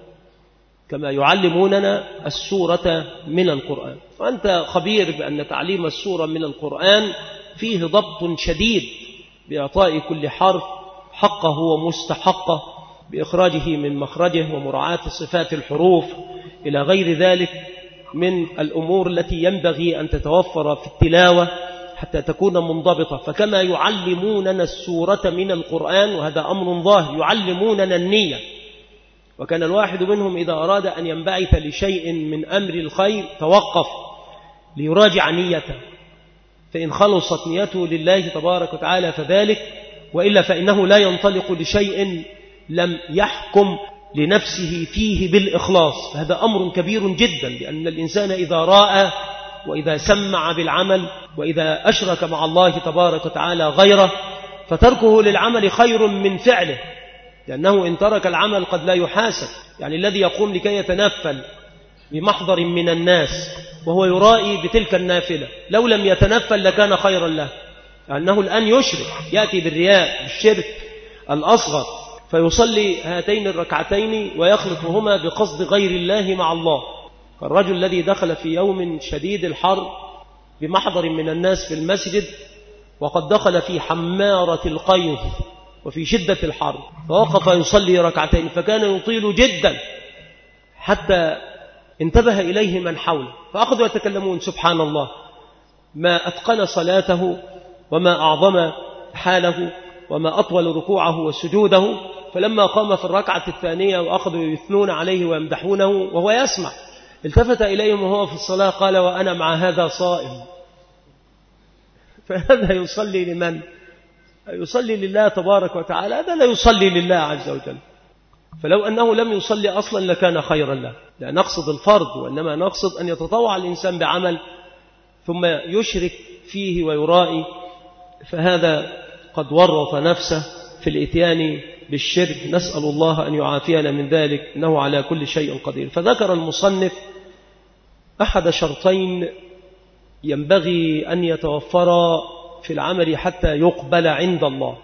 كما يعلموننا السورة من القرآن. وأنت خبير بأن تعليم السورة من القرآن فيه ضبط شديد بإعطاء كل حرف حقه ومستحقه، بإخراجه من مخرجه، ومراعاة صفات الحروف إلى غير ذلك من الأمور التي ينبغي أن تتوفر في التلاوة حتى تكون منضبطة. فكما يعلموننا السورة من القرآن، وهذا أمر ظاهر، يعلموننا النية. وكان الواحد منهم إذا أراد أن ينبعث لشيء من أمر الخير توقف ليراجع نيته، فإن خلصت نيته لله تبارك وتعالى فذلك، وإلا فإنه لا ينطلق لشيء لم يحكم لنفسه فيه بالإخلاص. هذا أمر كبير جدا، لأن الإنسان إذا رأى وإذا سمع بالعمل وإذا أشرك مع الله تبارك وتعالى غيره، فتركه للعمل خير من فعله، لأنه إن ترك العمل قد لا يحاسب. يعني الذي يقوم لكي يتنفل بمحضر من الناس وهو يرائي بتلك النافلة، لو لم يتنفل لكان خيرا له، لأنه الآن يشرك، يأتي بالرياء، بالشرك الأصغر، فيصلي هاتين الركعتين ويخلطهما بقصد غير الله مع الله. فالرجل الذي دخل في يوم شديد الحر بمحضر من الناس في المسجد، وقد دخل في حمارة القيظ وفي شدة الحر، فوقف يصلي ركعتين، فكان يطيل جدا حتى انتبه إليه من حوله، فأخذوا يتكلمون: سبحان الله، ما أتقن صلاته، وما أعظم حاله، وما أطول ركوعه وسجوده. فلما قام في الركعة الثانية وأخذوا يثنون عليه ويمدحونه وهو يسمع، التفت إليهم وهو في الصلاة قال: وأنا مع هذا صائم. فهذا يصلي لمن؟ يصلي لله تبارك وتعالى، هذا لا يصلي لله عز وجل. فلو أنه لم يصلي أصلا لكان خيرا له، لا نقصد الفرض، وإنما نقصد أن يتطوع الإنسان بعمل ثم يشرك فيه ويرائي، فهذا قد ورط نفسه في الإتيان بالشرك. نسأل الله أن يعافينا من ذلك، إنه على كل شيء قدير. فذكر المصنف أحد شرطين ينبغي أن يتوفر في العمل حتى يقبل عند الله: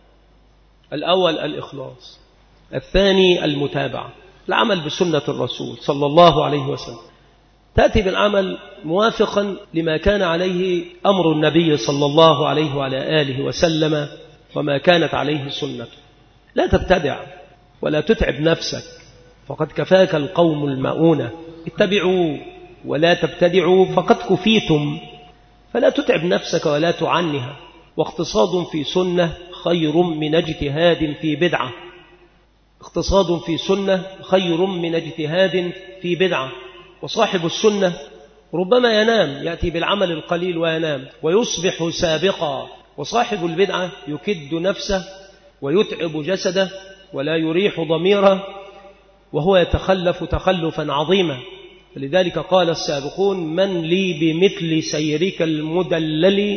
الأول الإخلاص، الثاني المتابعة، العمل بسنة الرسول صلى الله عليه وسلم. تأتي بالعمل موافقا لما كان عليه أمر النبي صلى الله عليه وعلى آله وسلم، وما كانت عليه سنته. لا تبتدع ولا تتعب نفسك، فقد كفاك القوم المؤونة. اتبعوا ولا تبتدعوا فقد كفيتم. فلا تتعب نفسك ولا تعنها. واقتصاد في سنة خير من اجتهاد في بدعة. اقتصاد في سنة خير من اجتهاد في بدعة. وصاحب السنة ربما ينام، يأتي بالعمل القليل وينام ويصبح سابقا، وصاحب البدعة يكد نفسه ويتعب جسده ولا يريح ضميره، وهو يتخلف تخلفا عظيما. فلذلك قال السابقون: من لي بمثل سيرك المدلل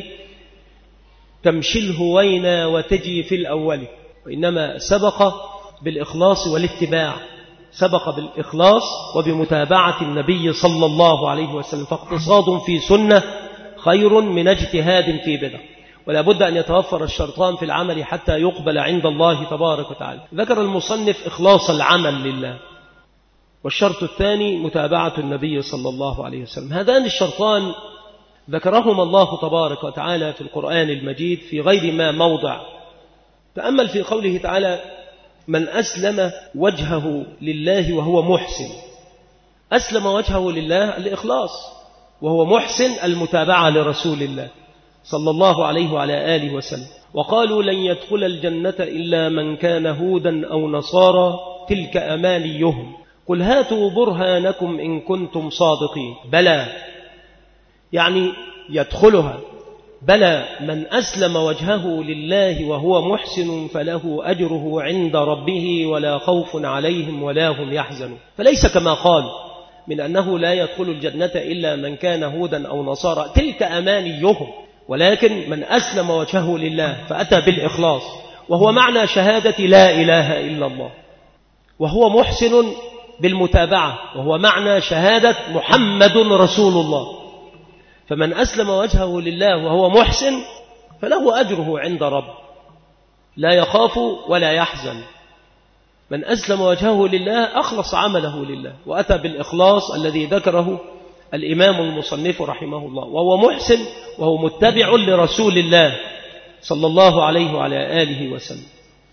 تمشي الهوينا وتجي في الأول. وإنما سبق بالإخلاص والاتباع، سبق بالإخلاص وبمتابعة النبي صلى الله عليه وسلم. فاقتصاد في سنة خير من اجتهاد في بدعة. ولا بد أن يتوفر الشرطان في العمل حتى يقبل عند الله تبارك وتعالى. ذكر المصنف إخلاص العمل لله، والشرط الثاني متابعة النبي صلى الله عليه وسلم. هذان الشرطان ذكرهما الله تبارك وتعالى في القرآن المجيد في غير ما موضع. تأمل في قوله تعالى: من أسلم وجهه لله وهو محسن. أسلم وجهه لله الإخلاص، وهو محسن المتابعة لرسول الله صلى الله عليه وعلى آله وسلم. وقالوا: لن يدخل الجنة إلا من كان هودا أو نصارى تلك أمانيهم قل هاتوا برهانكم إن كنتم صادقين. بلى يعني يدخلها. بلى من أسلم وجهه لله وهو محسن فله أجره عند ربه ولا خوف عليهم ولا هم يحزنون. فليس كما قال من أنه لا يدخل الجنة إلا من كان هودا أو نصارى، تلك أمانيهم، ولكن من أسلم وجهه لله فأتى بالإخلاص، وهو معنى شهادة لا إله إلا الله، وهو محسن بالمتابعة، وهو معنى شهادة محمد رسول الله. فمن أسلم وجهه لله وهو محسن فله أجره عند رب، لا يخاف ولا يحزن. من أسلم وجهه لله أخلص عمله لله وأتى بالإخلاص الذي ذكره الإمام المصنف رحمه الله، وهو محسن وهو متبع لرسول الله صلى الله عليه وعلى آله وسلم.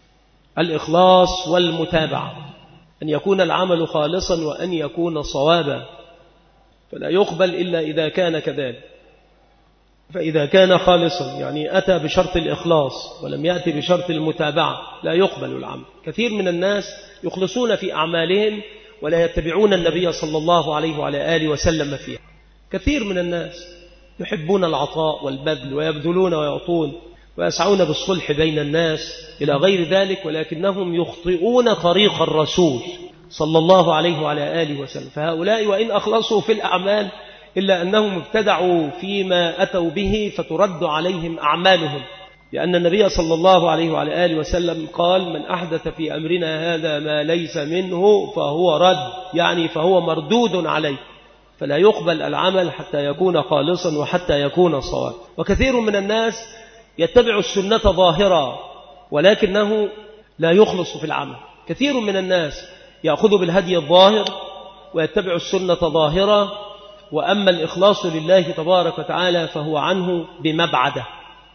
الإخلاص والمتابعة، أن يكون العمل خالصا وأن يكون صوابا، فلا يقبل إلا إذا كان كذلك. فإذا كان خالصا يعني أتى بشرط الإخلاص ولم يأتي بشرط المتابعة لا يقبل العمل. كثير من الناس يخلصون في أعمالهم ولا يتبعون النبي صلى الله عليه وعلى آله وسلم فيها. كثير من الناس يحبون العطاء والبذل ويبذلون ويعطون ويسعون بالصلح بين الناس إلى غير ذلك، ولكنهم يخطئون طريق الرسول صلى الله عليه وعلى آله وسلم. فهؤلاء وإن أخلصوا في الأعمال إلا أنهم ابتدعوا فيما أتوا به فترد عليهم أعمالهم، لأن النبي صلى الله عليه وعلى آله وسلم قال: من أحدث في أمرنا هذا ما ليس منه فهو رد، يعني فهو مردود عليه. فلا يقبل العمل حتى يكون خالصا وحتى يكون صواب. وكثير من الناس يتبع السنة ظاهرا ولكنه لا يخلص في العمل. كثير من الناس يأخذ بالهدي الظاهر ويتبع السنة ظاهرا، وأما الإخلاص لله تبارك وتعالى فهو عنه بمبعده.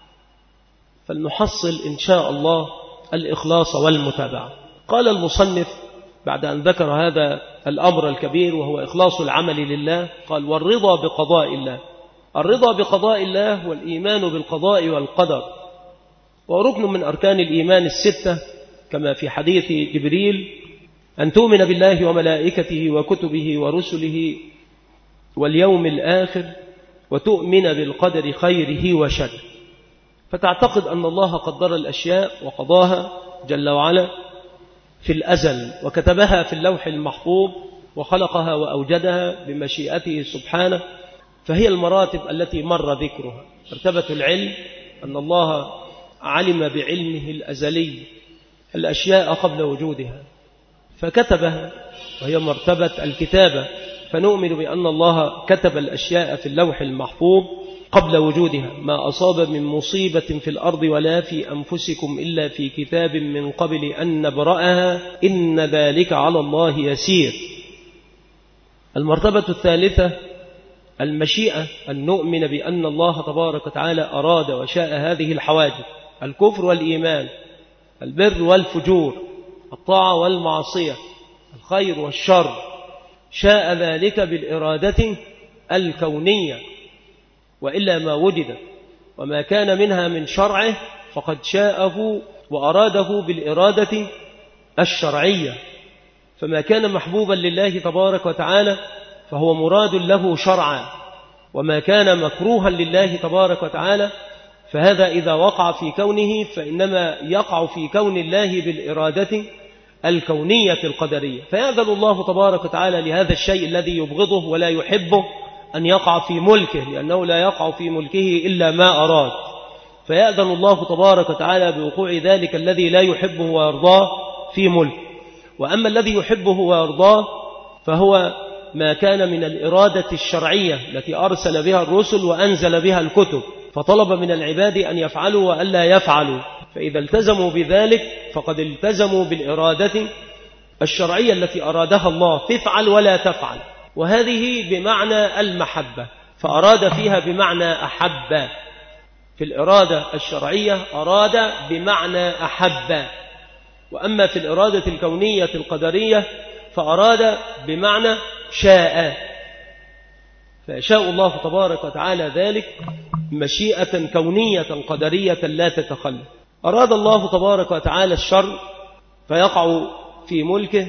فلنحصل إن شاء الله الإخلاص والمتابعة. قال المصنف بعد أن ذكر هذا الأمر الكبير وهو إخلاص العمل لله، قال: والرضا بقضاء الله. الرضا بقضاء الله والإيمان بالقضاء والقدر، وركن من أركان الإيمان الستة، كما في حديث جبريل: أن تؤمن بالله وملائكته وكتبه ورسله واليوم الآخر وتؤمن بالقدر خيره وشره. فتعتقد أن الله قدر الأشياء وقضاها جل وعلا في الأزل وكتبها في اللوح المحفوظ وخلقها وأوجدها بمشيئته سبحانه. فهي المراتب التي مر ذكرها. مرتبة العلم أن الله علم بعلمه الأزلي الأشياء قبل وجودها فكتبها، وهي مرتبة الكتابة، فنؤمن بأن الله كتب الأشياء في اللوح المحفوظ قبل وجودها. ما أصاب من مصيبة في الأرض ولا في أنفسكم إلا في كتاب من قبل أن نبرأها إن ذلك على الله يسير. المرتبة الثالثة المشيئة، أن نؤمن بأن الله تبارك وتعالى أراد وشاء هذه الحوادث: الكفر والإيمان، البر والفجور، الطاعة والمعصية، الخير والشر، شاء ذلك بالإرادة الكونية وإلا ما وجد. وما كان منها من شرعه فقد شاءه وأراده بالإرادة الشرعية. فما كان محبوبا لله تبارك وتعالى فهو مراد له شرعا، وما كان مكروها لله تبارك وتعالى فهذا إذا وقع في كونه فإنما يقع في كون الله بالإرادة الكونية القدرية. فيأذن الله تبارك وتعالى لهذا الشيء الذي يبغضه ولا يحبه أن يقع في ملكه، لأنه لا يقع في ملكه إلا ما أراد. فيأذن الله تبارك وتعالى بوقوع ذلك الذي لا يحبه ويرضاه في ملكه. وأما الذي يحبه ويرضاه فهو ما كان من الإرادة الشرعية التي أرسل بها الرسل وأنزل بها الكتب، فطلب من العباد أن يفعلوا وألا يفعلوا. فإذا التزموا بذلك فقد التزموا بالإرادة الشرعية التي أرادها الله: تفعل ولا تفعل. وهذه بمعنى المحبة، فأراد فيها بمعنى أحب. في الإرادة الشرعية أراد بمعنى أحب. وأما في الإرادة الكونية القدرية فأراد بمعنى شاء. فيشاء الله تبارك وتعالى ذلك مشيئة كونية قدرية لا تتخلف. أراد الله تبارك وتعالى الشر فيقع في ملكه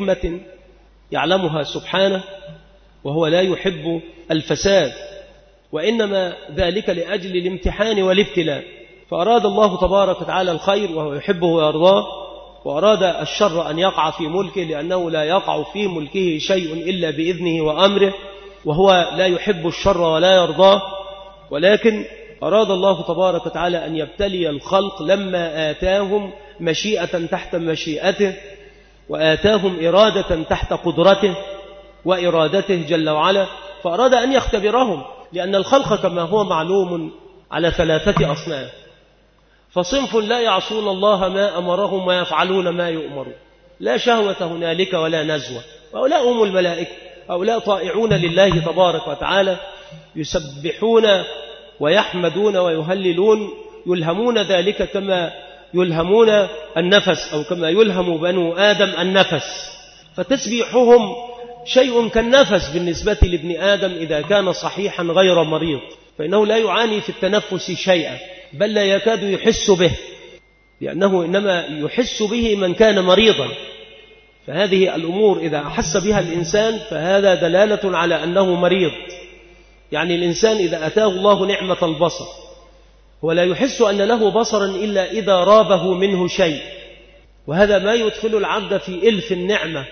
لحكمة يعلمها سبحانه، وهو لا يحب الفساد وإنما ذلك لأجل الامتحان والابتلاء. فأراد الله تبارك وتعالى الخير وهو يحبه ويرضاه، وأراد الشر أن يقع في ملكه لأنه لا يقع في ملكه شيء إلا بإذنه وأمره، وهو لا يحب الشر ولا يرضاه. ولكن أراد الله تبارك وتعالى أن يبتلي الخلق لما آتاهم مشيئة تحت مشيئته، وآتاهم إرادة تحت قدرته وإرادته جل وعلا، فأراد أن يختبرهم، لأن الخلق كما هو معلوم على ثلاثة أصناف. فصنف لا يعصون الله ما أمرهم ويفعلون ما يؤمرون، لا شهوة هنالك ولا نزوة، وهؤلاء هم الملائكة، هؤلاء طائعون لله تبارك وتعالى، يسبحون ويحمدون ويهللون، يلهمون ذلك كما يلهمون النفس أو كما يلهم بنو آدم النفس. فتسبيحهم شيء كالنفس بالنسبة لابن آدم إذا كان صحيحا غير مريض، فإنه لا يعاني في التنفس شيئا، بل لا يكاد يحس به، لأنه إنما يحس به من كان مريضا. فهذه الأمور إذا أحس بها الإنسان فهذا دلالة على أنه مريض. يعني الإنسان إذا أتاه الله نعمة البصر هو لا يحس أن له بصرا إلا إذا رابه منه شيء، وهذا ما يدخل العبد في إلف النعمة،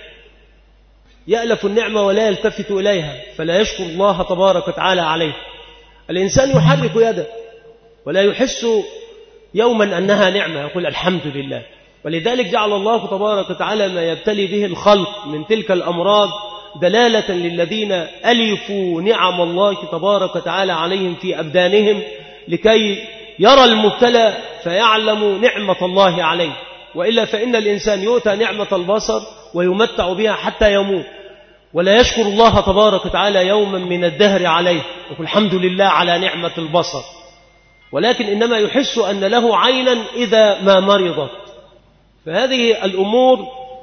يألف النعمة ولا يلتفت إليها، فلا يشكر الله تبارك وتعالى عليه. الإنسان يحرك يده ولا يحس يوما أنها نعمة، يقول الحمد لله. ولذلك جعل الله تبارك وتعالى ما يبتلي به الخلق من تلك الأمراض دلالة للذين ألفوا نعم الله تبارك وتعالى عليهم في أبدانهم، لكي يرى المبتلى فيعلم نعمة الله عليه. وإلا فإن الإنسان يؤتى نعمة البصر ويمتع بها حتى يموت ولا يشكر الله تبارك وتعالى يوما من الدهر عليه، يقول الحمد لله على نعمة البصر، ولكن إنما يحس أن له عينا إذا ما مرضت. فهذه الأمور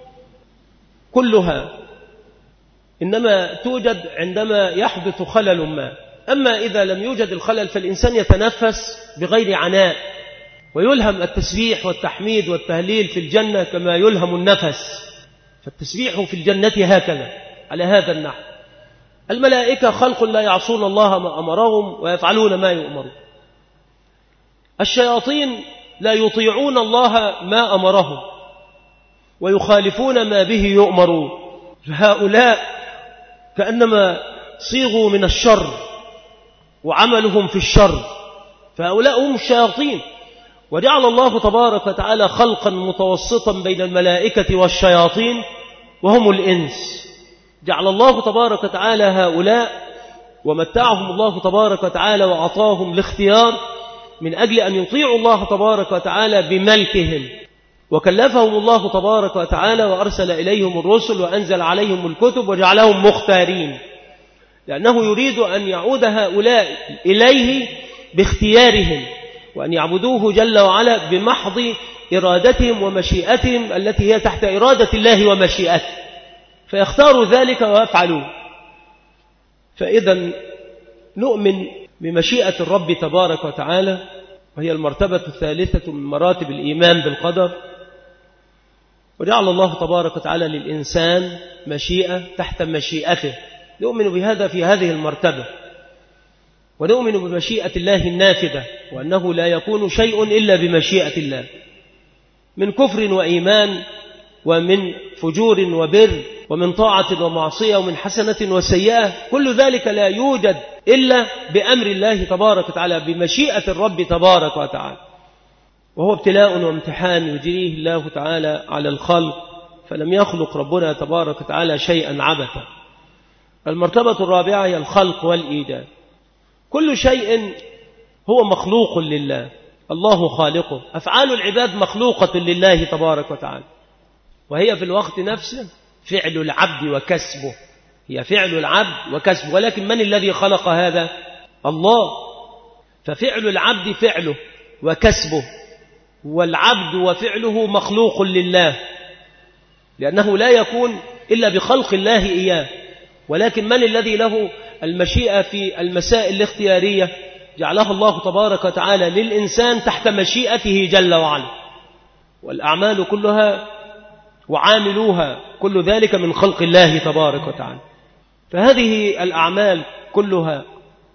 كلها إنما توجد عندما يحدث خلل ما. أما إذا لم يوجد الخلل فالإنسان يتنفس بغير عناء، ويلهم التسبيح والتحميد والتهليل في الجنة كما يلهم النفس. فالتسبيح في الجنة هكذا على هذا النحو. الملائكة خلق لا يعصون الله ما أمرهم ويفعلون ما يؤمرون. الشياطين لا يطيعون الله ما أمرهم ويخالفون ما به يؤمرون، فهؤلاء كأنما صيغوا من الشر وعملهم في الشر، فهؤلاء هم الشياطين. وجعل الله تبارك وتعالى خلقا متوسطا بين الملائكة والشياطين وهم الإنس. جعل الله تبارك وتعالى هؤلاء ومتعهم الله تبارك وتعالى وأعطاهم الاختيار من أجل أن يطيعوا الله تبارك وتعالى بملكهم، وكلفهم الله تبارك وتعالى وأرسل إليهم الرسل وأنزل عليهم الكتب وجعلهم مختارين، لأنه يريد أن يعود هؤلاء إليه باختيارهم، وأن يعبدوه جل وعلا بمحض إرادتهم ومشيئتهم التي هي تحت إرادة الله ومشيئته، فيختاروا ذلك ويفعلوه. فإذا نؤمن بمشيئة الرب تبارك وتعالى، وهي المرتبة الثالثة من مراتب الإيمان بالقدر. وجعل الله تبارك وتعالى للإنسان مشيئة تحت مشيئته، نؤمن بهذا في هذه المرتبة. ونؤمن بمشيئة الله النافذة، وأنه لا يكون شيء إلا بمشيئة الله، من كفر وإيمان ومن فجور وبر ومن طاعة ومعصية ومن حسنة وسيئة، كل ذلك لا يوجد إلا بأمر الله تبارك وتعالى، بمشيئة الرب تبارك وتعالى. وهو ابتلاء وامتحان يجريه الله تعالى على الخلق، فلم يخلق ربنا تبارك وتعالى شيئا عبثا. المرتبة الرابعة هي الخلق والإيجاد. كل شيء هو مخلوق لله، الله خالقه. أفعال العباد مخلوقة لله تبارك وتعالى، وهي في الوقت نفسه فعل العبد وكسبه، هي فعل العبد وكسبه. ولكن من الذي خلق هذا؟ الله. ففعل العبد فعله وكسبه، والعبد وفعله مخلوق لله، لأنه لا يكون إلا بخلق الله إياه. ولكن من الذي له المشيئة في المسائل الاختيارية؟ جعلها الله تبارك وتعالى للإنسان تحت مشيئته جل وعلا، والأعمال كلها وعاملوها كل ذلك من خلق الله تبارك وتعالى. فهذه الأعمال كلها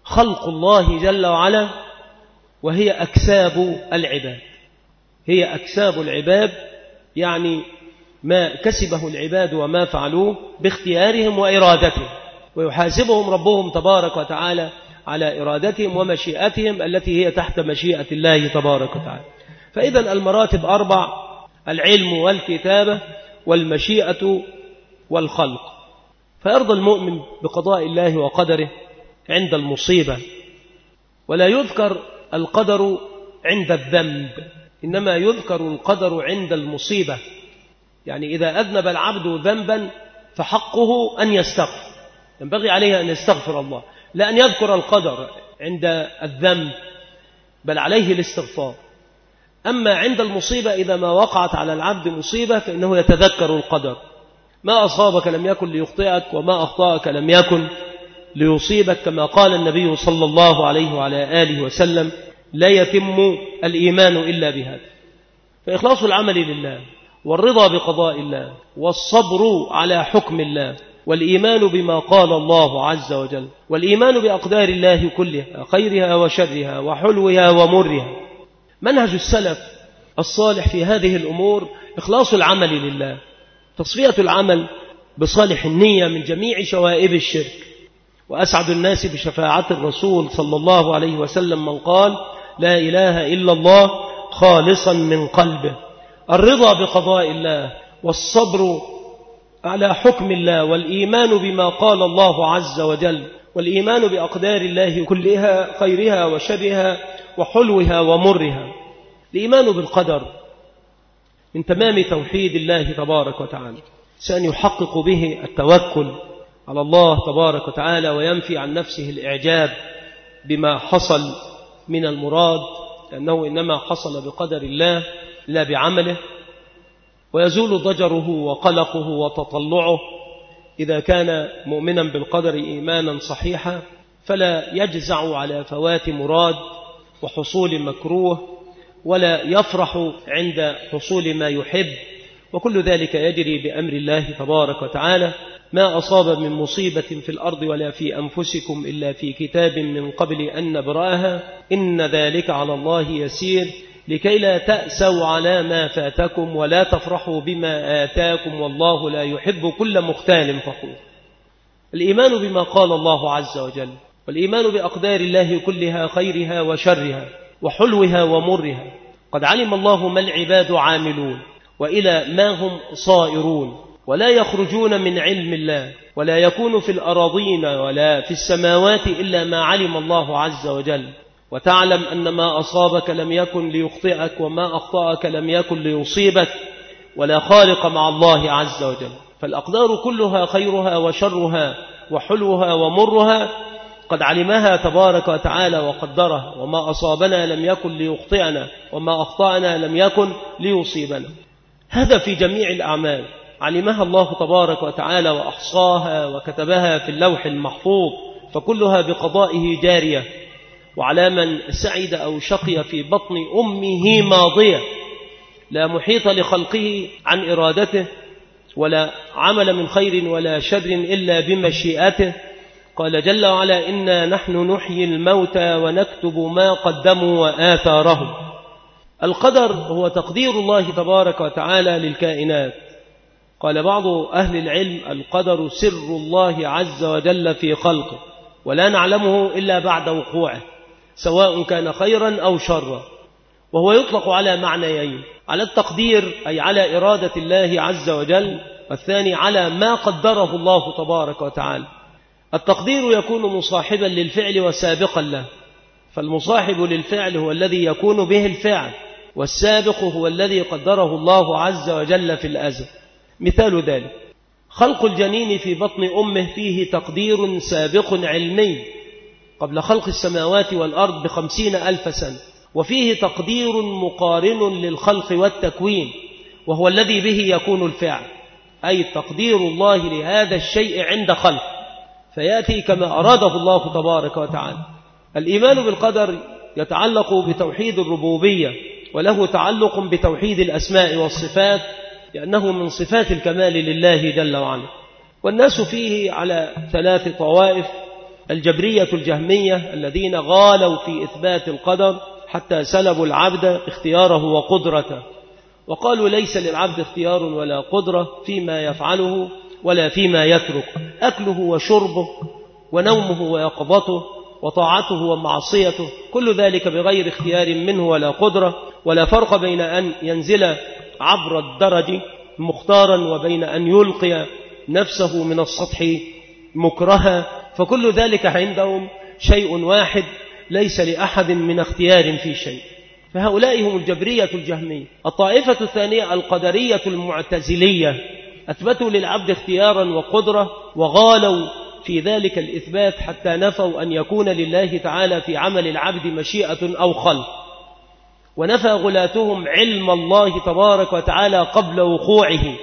خلق الله جل وعلا، وهي أكساب العباد. هي أكساب العباد، يعني ما كسبه العباد وما فعلوه باختيارهم وإرادتهم، ويحاسبهم ربهم تبارك وتعالى على إرادتهم ومشيئتهم التي هي تحت مشيئة الله تبارك وتعالى. فإذا المراتب أربع: العلم والكتابة والمشيئة والخلق. فيرضى المؤمن بقضاء الله وقدره عند المصيبة، ولا يذكر القدر عند الذنب، إنما يذكر القدر عند المصيبة. يعني إذا أذنب العبد ذنبا فحقه أن يستغفر، ينبغي عليه أن يستغفر الله، لا أن يذكر القدر عند الذنب، بل عليه الاستغفار. أما عند المصيبة إذا ما وقعت على العبد مصيبة فإنه يتذكر القدر، ما أصابك لم يكن ليخطئك وما أخطأك لم يكن ليصيبك، كما قال النبي صلى الله عليه وعلى آله وسلم: لا يتم الإيمان إلا بهذا. فإخلاص العمل لله، والرضا بقضاء الله، والصبر على حكم الله، والإيمان بما قال الله عز وجل، والإيمان بأقدار الله كلها، خيرها وشرها وحلوها ومرها. منهج السلف الصالح في هذه الأمور إخلاص العمل لله، تصفية العمل بصالح النية من جميع شوائب الشرك. وأسعد الناس بشفاعة الرسول صلى الله عليه وسلم من قال: لا إله إلا الله خالصا من قلبه. الرضا بقضاء الله، والصبر على حكم الله، والإيمان بما قال الله عز وجل، والإيمان بأقدار الله كلها، خيرها وشرها وحلوها ومرها. الإيمان بالقدر من تمام توحيد الله تبارك وتعالى، سأن يحقق به التوكل على الله تبارك وتعالى، وينفي عن نفسه الإعجاب بما حصل من المراد، لأنه إنما حصل بقدر الله لا بعمله. ويزول ضجره وقلقه وتطلعه إذا كان مؤمنا بالقدر إيمانا صحيحا، فلا يجزع على فوات مراد وحصول مكروه، ولا يفرح عند حصول ما يحب، وكل ذلك يجري بأمر الله تبارك وتعالى. ما أصاب من مصيبة في الأرض ولا في أنفسكم إلا في كتاب من قبل أن نبرأها إن ذلك على الله يسير، لكي لا تأسوا على ما فاتكم ولا تفرحوا بما آتاكم والله لا يحب كل مختال فخور. الإيمان بما قال الله عز وجل، والإيمان بأقدار الله كلها، خيرها وشرها وحلوها ومرها. قد علم الله ما العباد عاملون وإلى ما هم صائرون، ولا يخرجون من علم الله، ولا يكون في الأراضين ولا في السماوات إلا ما علم الله عز وجل. وتعلم أن ما أصابك لم يكن ليخطئك، وما أخطأك لم يكن ليصيبك، ولا خالق مع الله عز وجل. فالأقدار كلها، خيرها وشرها وحلوها ومرها، قد علمها تبارك وتعالى وقدرها. وما أصابنا لم يكن ليخطئنا، وما أخطأنا لم يكن ليصيبنا. هذا في جميع الأعمال علمها الله تبارك وتعالى وأحصاها وكتبها في اللوح المحفوظ، فكلها بقضائه جارية. وعلى من سعد أو شقي في بطن أمه ماضية، لا محيط لخلقه عن إرادته، ولا عمل من خير ولا شر إلا بمشيئته. قال جل وعلا: إنا نحن نحيي الموتى ونكتب ما قدموا وآثارهم. القدر هو تقدير الله تبارك وتعالى للكائنات. قال بعض أهل العلم: القدر سر الله عز وجل في خلقه، ولا نعلمه إلا بعد وقوعه، سواء كان خيرا أو شرا. وهو يطلق على معنيين: على التقدير أي على إرادة الله عز وجل، والثاني على ما قدره الله تبارك وتعالى. التقدير يكون مصاحبا للفعل وسابقا له، فالمصاحب للفعل هو الذي يكون به الفعل، والسابق هو الذي قدره الله عز وجل في الأزل. مثال ذلك: خلق الجنين في بطن أمه فيه تقدير سابق علمي قبل خلق السماوات والأرض بخمسين ألف سنة، وفيه تقدير مقارن للخلق والتكوين، وهو الذي به يكون الفعل، أي تقدير الله لهذا الشيء عند خلق، فيأتي كما أراده الله تبارك وتعالى. الإيمان بالقدر يتعلق بتوحيد الربوبية، وله تعلق بتوحيد الأسماء والصفات، لأنه من صفات الكمال لله جل وعلا. والناس فيه على ثلاث طوائف: الجبرية الجهمية الذين غالوا في إثبات القدر حتى سلبوا العبد اختياره وقدرته، وقالوا ليس للعبد اختيار ولا قدرة فيما يفعله ولا فيما يترك، أكله وشربه ونومه ويقظته وطاعته ومعصيته كل ذلك بغير اختيار منه ولا قدرة، ولا فرق بين أن ينزل عبر الدرج مختارا وبين أن يلقي نفسه من السطح مكرها، فكل ذلك عندهم شيء واحد ليس لأحد من اختيار في شيء. فهؤلاء هم الجبرية الجهمية. الطائفة الثانية القدرية المعتزلية أثبتوا للعبد اختيارا وقدرة وغالوا في ذلك الإثبات حتى نفوا أن يكون لله تعالى في عمل العبد مشيئة أو خلق، ونفى غلاتهم علم الله تبارك وتعالى قبل وقوعه،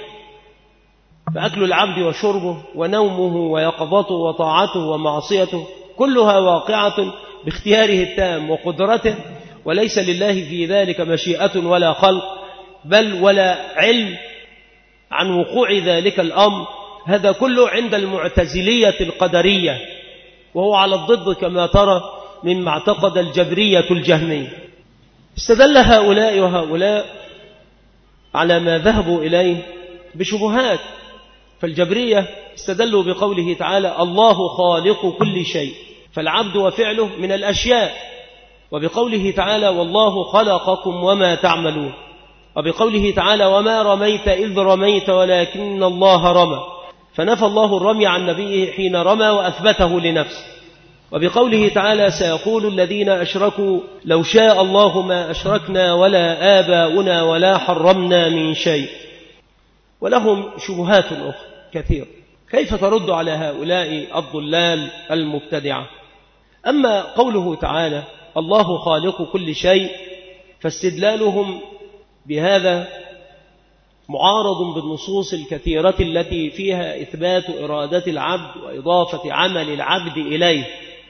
فأكل العبد وشربه ونومه ويقظته وطاعته ومعصيته كلها واقعة باختياره التام وقدرته، وليس لله في ذلك مشيئة ولا خلق بل ولا علم عن وقوع ذلك الأمر. هذا كله عند المعتزلية القدرية، وهو على الضد كما ترى مما اعتقد الجبرية الجهمية. استدل هؤلاء وهؤلاء على ما ذهبوا إليه بشبهات. فالجبرية استدلوا بقوله تعالى الله خالق كل شيء، فالعبد وفعله من الأشياء، وبقوله تعالى والله خلقكم وما تعملون، وبقوله تعالى وما رميت إذ رميت ولكن الله رمى، فنفى الله الرمي عن نبيه حين رمى وأثبته لنفسه. وبقوله تعالى سيقول الذين أشركوا لو شاء الله ما أشركنا ولا آباؤنا ولا حرمنا من شيء. ولهم شبهات أخرى كثيرة. كيف ترد على هؤلاء الضلال المبتدعة؟ أما قوله تعالى الله خالق كل شيء، فاستدلالهم بهذا معارض بالنصوص الكثيرة التي فيها إثبات إرادة العبد وإضافة عمل العبد إليه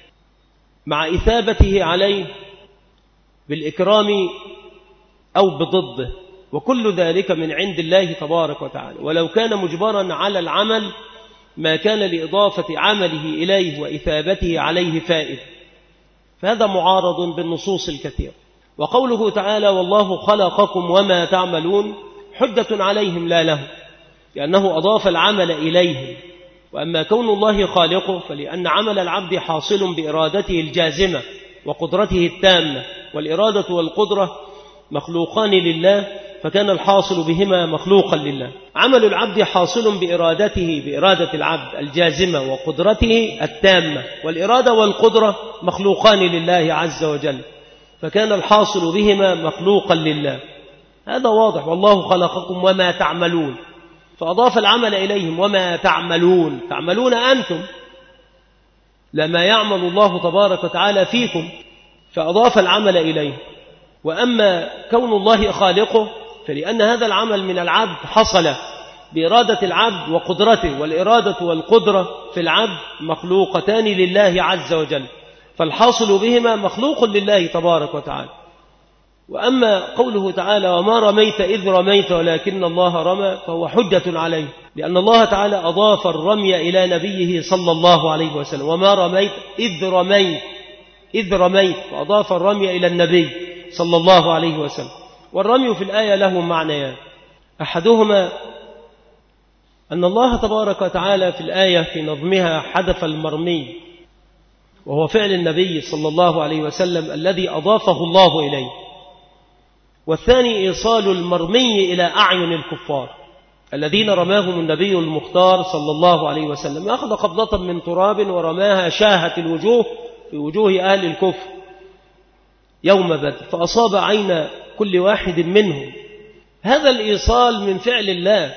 مع إثابته عليه بالإكرام أو بضده، وكل ذلك من عند الله تبارك وتعالى، ولو كان مجبرا على العمل ما كان لإضافة عمله إليه وإثابته عليه فائدة، فهذا معارض بالنصوص الكثيرة. وقوله تعالى والله خلقكم وما تعملون حجة عليهم لا لهم، لأنه أضاف العمل إليهم. وأما كون الله خالقه فلأن عمل العبد حاصل بإرادته الجازمة وقدرته التامة، والإرادة والقدرة مخلوقان لله، فكان الحاصل بهما مخلوقا لله. عمل العبد حاصل بإرادته بإرادة العبد الجازمة وقدرته التامة، والإرادة والقدرة مخلوقان لله عز وجل، فكان الحاصل بهما مخلوقا لله. هذا واضح. والله خلقكم وما تعملون، فأضاف العمل إليهم وما تعملون، تعملون أنتم لما يعمل الله تبارك وتعالى فيكم، فأضاف العمل إليه. وأما كون الله خالقه فلأن هذا العمل من العبد حصل بإرادة العبد وقدرته، والإرادة والقدرة في العبد مخلوقتان لله عز وجل، فالحاصل بهما مخلوق لله تبارك وتعالى. وأما قوله تعالى وما رميت إذ رميت ولكن الله رمى، فهو حجة عليه، لأن الله تعالى أضاف الرمي إلى نبيه صلى الله عليه وسلم، وما رميت إذ رميت إذ رميت فأضاف الرمي إلى النبي صلى الله عليه وسلم. والرمي في الآية له معنيان، أحدهما أن الله تبارك وتعالى في الآية في نظمها حذف المرمي، وهو فعل النبي صلى الله عليه وسلم الذي أضافه الله إليه. والثاني إيصال المرمي إلى أعين الكفار الذين رماهم النبي المختار صلى الله عليه وسلم، أخذ قبضة من تراب ورماها شاهت الوجوه في وجوه أهل الكفر يوم بدر، فأصاب عين كل واحد منهم. هذا الإيصال من فعل الله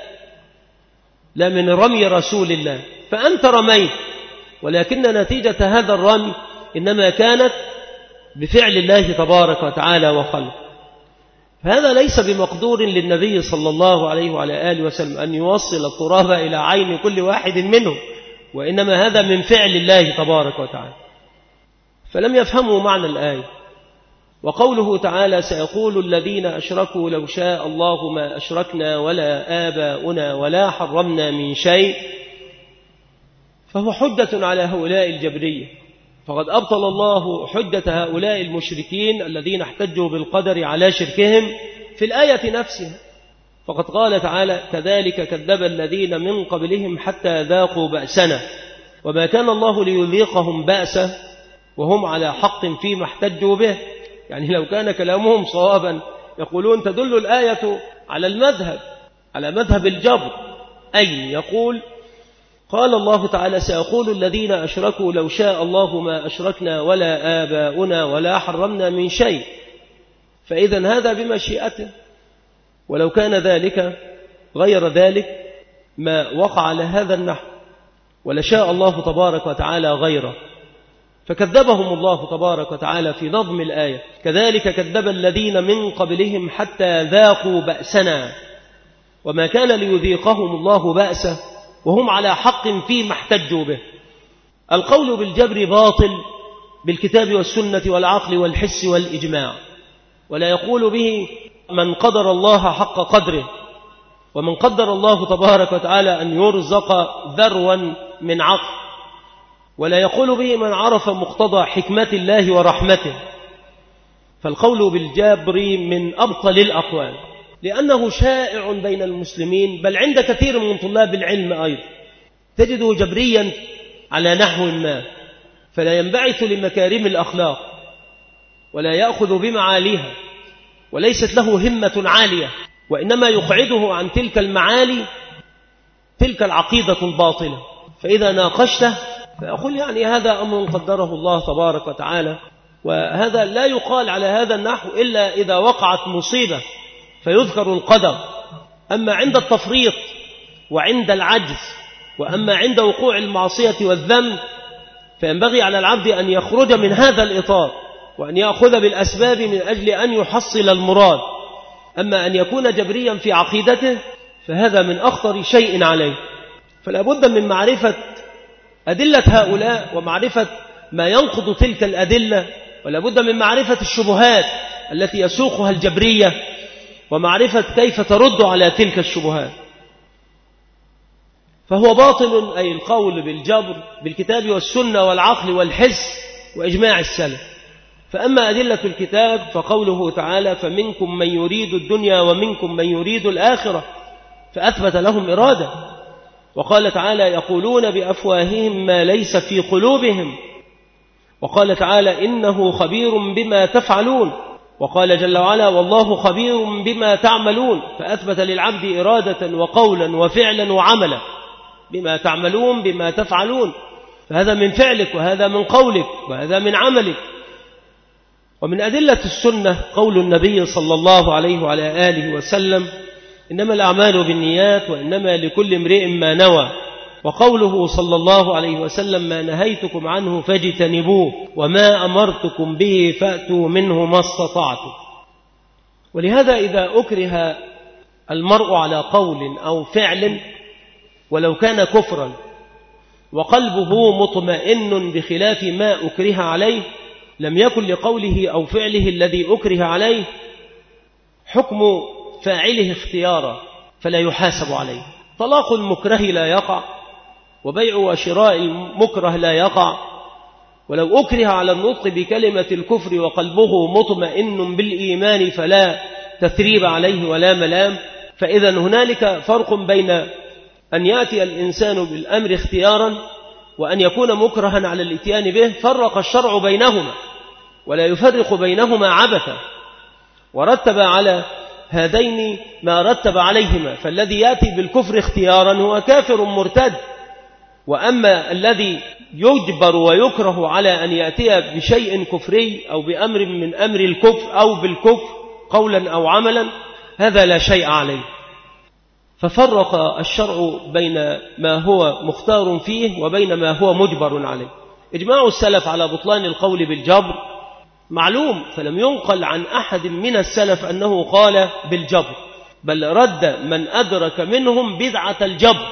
لا من رمي رسول الله، فأنت رميت، ولكن نتيجة هذا الرمي إنما كانت بفعل الله تبارك وتعالى وخلق. هذا ليس بمقدور للنبي صلى الله عليه وعلى آله وسلم أن يوصل التراب إلى عين كل واحد منهم، وإنما هذا من فعل الله تبارك وتعالى. فلم يفهموا معنى الآية. وقوله تعالى سيقول الذين أشركوا لو شاء الله ما أشركنا ولا آباؤنا ولا حرمنا من شيء، فهو حجة على هؤلاء الجبرية فقد أبطل الله حجة هؤلاء المشركين الذين احتجوا بالقدر على شركهم في الآية نفسها. فقد قال تعالى: كذلك كذب الذين من قبلهم حتى ذاقوا بأسنا وما كان الله ليذيقهم بأسه وهم على حق فيما احتجوا به. يعني لو كان كلامهم صوابا يقولون تدل الآية على المذهب، على مذهب الجبر، أي يقول: قال الله تعالى: سيقول الذين أشركوا لو شاء الله ما أشركنا ولا آباؤنا ولا حرمنا من شيء. فإذا هذا بمشيئته، ولو كان ذلك غير ذلك ما وقع على هذا النحو، ولشاء الله تبارك وتعالى غيره. فكذبهم الله تبارك وتعالى في نظم الآية: كذلك كذب الذين من قبلهم حتى ذاقوا بأسنا وما كان ليذيقهم الله بأسه وهم على حق فيما احتجوا به. القول بالجبر باطل بالكتاب والسنة والعقل والحس والإجماع، ولا يقول به من قدر الله حق قدره، ومن قدر الله تبارك وتعالى أن يرزق ذروا من عقل، ولا يقول به من عرف مقتضى حكمة الله ورحمته. فالقول بالجبر من أبطل الأقوال، لأنه شائع بين المسلمين، بل عند كثير من طلاب العلم أيضا تجده جبريا على نحو ما، فلا ينبعث لمكارم الأخلاق ولا يأخذ بمعاليها، وليست له همة عالية، وإنما يقعده عن تلك المعالي تلك العقيدة الباطلة. فإذا ناقشته فأقول يعني هذا أمر قدره الله تبارك وتعالى، وهذا لا يقال على هذا النحو إلا إذا وقعت مصيبة فيذكر القدر. أما عند التفريط وعند العجز، وأما عند وقوع المعصية والذنب، فينبغي على العبد أن يخرج من هذا الإطار وأن يأخذ بالأسباب من أجل أن يحصل المراد. أما أن يكون جبريا في عقيدته فهذا من أخطر شيء عليه. فلا بد من معرفة أدلة هؤلاء ومعرفة ما ينقض تلك الأدلة، ولا بد من معرفة الشبهات التي يسوقها الجبرية ومعرفة كيف ترد على تلك الشبهات. فهو باطل أي القول بالجبر بالكتاب والسنة والعقل والحس وإجماع السلف. فأما أدلة الكتاب فقوله تعالى: فمنكم من يريد الدنيا ومنكم من يريد الآخرة، فأثبت لهم إرادة. وقال تعالى: يقولون بأفواههم ما ليس في قلوبهم. وقال تعالى: إنه خبير بما تفعلون. وقال جل وعلا: والله خبير بما تعملون. فأثبت للعبد إرادة وقولا وفعلا وعملا، بما تعملون بما تفعلون، فهذا من فعلك وهذا من قولك وهذا من عملك. ومن أدلة السنة قول النبي صلى الله عليه وعلى آله وسلم: إنما الأعمال بالنيات وإنما لكل امرئ ما نوى. وقوله صلى الله عليه وسلم: ما نهيتكم عنه فاجتنبوه وما أمرتكم به فأتوا منه ما استطعتم. ولهذا إذا أكره المرء على قول أو فعل ولو كان كفرا وقلبه مطمئن بخلاف ما أكره عليه، لم يكن لقوله أو فعله الذي أكره عليه حكم فاعله اختيارا، فلا يحاسب عليه. طلاق المكره لا يقع، وبيع وشراء المكره لا يقع. ولو أكره على النطق بكلمة الكفر وقلبه مطمئن بالإيمان فلا تثريب عليه ولا ملام. فإذا هنالك فرق بين أن يأتي الإنسان بالأمر اختيارا وأن يكون مكرها على الاتيان به. فرق الشرع بينهما ولا يفرق بينهما عبثا، ورتب على هذين ما رتب عليهما. فالذي يأتي بالكفر اختيارا هو كافر مرتد، وأما الذي يجبر ويكره على أن يأتي بشيء كفري أو بأمر من أمر الكفر أو بالكفر قولا أو عملا، هذا لا شيء عليه. ففرق الشرع بين ما هو مختار فيه وبين ما هو مجبر عليه. إجماع السلف على بطلان القول بالجبر معلوم، فلم ينقل عن أحد من السلف أنه قال بالجبر، بل رد من أدرك منهم بدعة الجبر،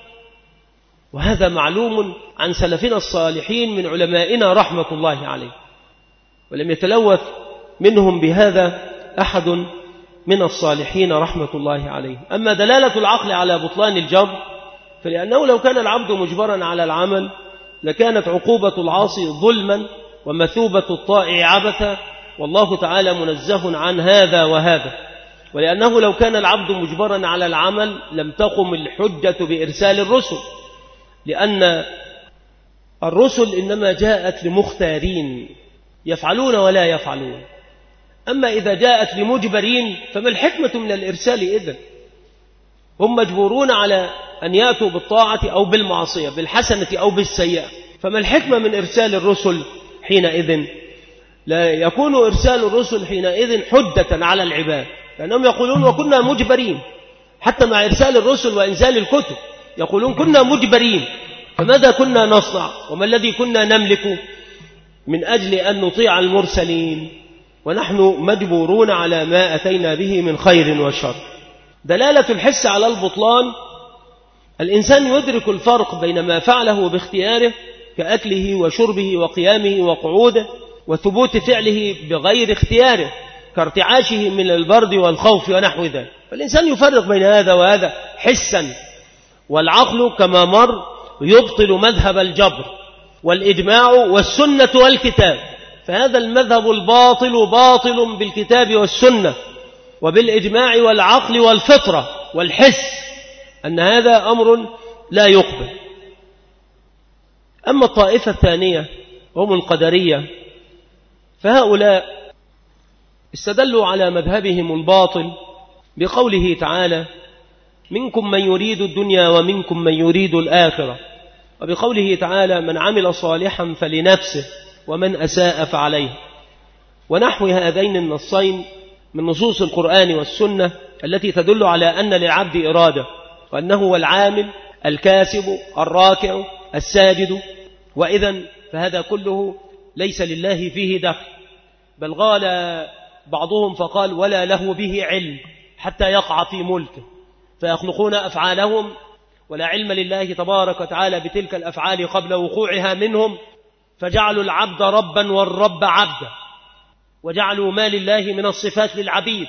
وهذا معلوم عن سلفنا الصالحين من علمائنا رحمة الله عليه، ولم يتلوث منهم بهذا أحد من الصالحين رحمة الله عليه. أما دلالة العقل على بطلان الجبر، فلأنه لو كان العبد مجبرا على العمل لكانت عقوبة العاصي ظلما ومثوبة الطائع عبثا، والله تعالى منزه عن هذا وهذا. ولأنه لو كان العبد مجبرا على العمل لم تقم الحجة بإرسال الرسل، لأن الرسل إنما جاءت لمختارين يفعلون ولا يفعلون. أما إذا جاءت لمجبرين فما الحكمة من الإرسال إذن؟ هم مجبورون على أن يأتوا بالطاعة أو بالمعصية، بالحسنة أو بالسيئة، فما الحكمة من إرسال الرسل حينئذ؟ لا يكون إرسال الرسل حينئذ حجة على العباد، لأنهم يقولون وكنا مجبرين. حتى مع إرسال الرسل وإنزال الكتب يقولون كنا مجبرين، فماذا كنا نصنع وما الذي كنا نملك من أجل أن نطيع المرسلين ونحن مجبورون على ما أتينا به من خير وشر. دلالة الحس على البطلان: الإنسان يدرك الفرق بين ما فعله باختياره كأكله وشربه وقيامه وقعوده، وثبوت فعله بغير اختياره كارتعاشه من البرد والخوف ونحو ذلك. فالإنسان يفرق بين هذا وهذا حسا، والعقل كما مر يبطل مذهب الجبر والإجماع والسنة والكتاب، فهذا المذهب الباطل باطل بالكتاب والسنة وبالإجماع والعقل والفطرة والحس، أن هذا أمر لا يقبل. أما الطائفة الثانية هم القدرية، فهؤلاء استدلوا على مذهبهم الباطل بقوله تعالى: منكم من يريد الدنيا ومنكم من يريد الآخرة، وبقوله تعالى: من عمل صالحا فلنفسه ومن أساء فعليه، ونحو هذين النصين من نصوص القرآن والسنة التي تدل على أن للعبد إرادة، وأنه هو العامل الكاسب الراكع الساجد. وإذن فهذا كله ليس لله فيه دخل، بل قال بعضهم فقال: ولا له به علم حتى يقع في ملكه، فيخلقون أفعالهم ولا علم لله تبارك وتعالى بتلك الأفعال قبل وقوعها منهم، فجعلوا العبد ربا والرب عبدا، وجعلوا ما لله من الصفات للعبيد،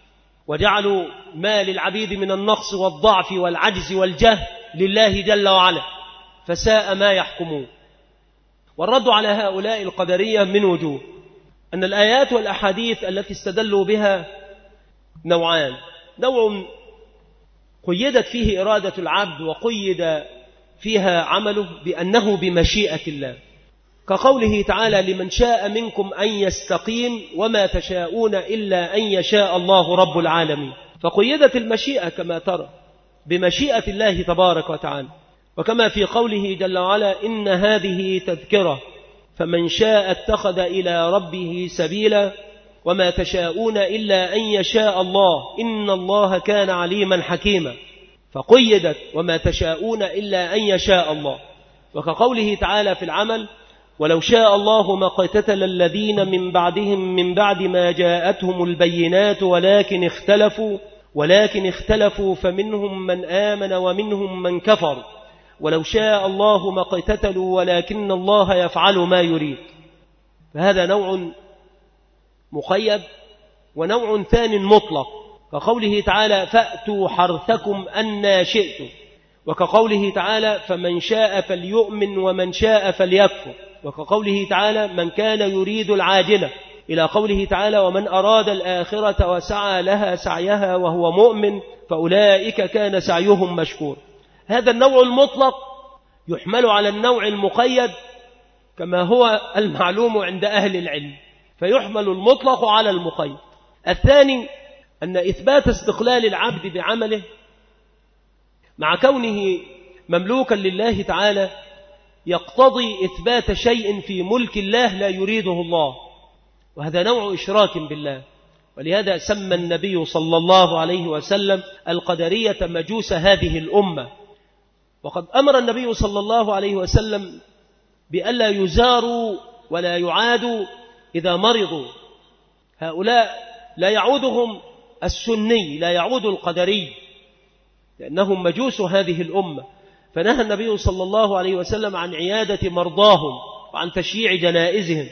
وجعلوا ما للعبيد من النقص والضعف والعجز والجهل لله جل وعلا، فساء ما يحكمون. والرد على هؤلاء القدرية من وجوه: أن الآيات والأحاديث التي استدلوا بها نوعان: نوع قيدت فيه إرادة العبد وقيد فيها عمله بأنه بمشيئة الله، كقوله تعالى: لمن شاء منكم أن يستقيم وما تشاءون إلا أن يشاء الله رب العالمين، فقيدت المشيئة كما ترى بمشيئة الله تبارك وتعالى. وكما في قوله جل وعلا: إن هذه تذكرة فمن شاء اتخذ إلى ربه سبيلا وما تشاءون إلا أن يشاء الله إن الله كان عليما حكيما، فقيدت وما تشاءون إلا أن يشاء الله. وكقوله تعالى في العمل: ولو شاء الله ما اقتتل الذين من بعدهم من بعد ما جاءتهم البينات ولكن اختلفوا ولكن اختلفوا فمنهم من آمن ومنهم من كفر ولو شاء الله ما اقتتلوا ولكن الله يفعل ما يريد. فهذا نوع مقيد. ونوع ثاني مطلق، كقوله تعالى: فأتوا حرثكم أنى شئتم، وكقوله تعالى: فمن شاء فليؤمن ومن شاء فليكفر، وكقوله تعالى: من كان يريد العاجلة، إلى قوله تعالى: ومن أراد الآخرة وسعى لها سعيها وهو مؤمن فأولئك كان سعيهم مشكور. هذا النوع المطلق يحمل على النوع المقيد كما هو المعلوم عند أهل العلم، فيحمل المطلق على المقيد. الثاني أن إثبات استقلال العبد بعمله مع كونه مملوكا لله تعالى يقتضي إثبات شيء في ملك الله لا يريده الله، وهذا نوع إشراك بالله. ولهذا سمى النبي صلى الله عليه وسلم القدرية مجوس هذه الأمة. وقد أمر النبي صلى الله عليه وسلم بألا يزاروا ولا يعادوا إذا مرضوا. هؤلاء لا يعودهم السني، لا يعود القدري، لأنهم مجوس هذه الأمة. فنهى النبي صلى الله عليه وسلم عن عيادة مرضاهم وعن تشييع جنائزهم.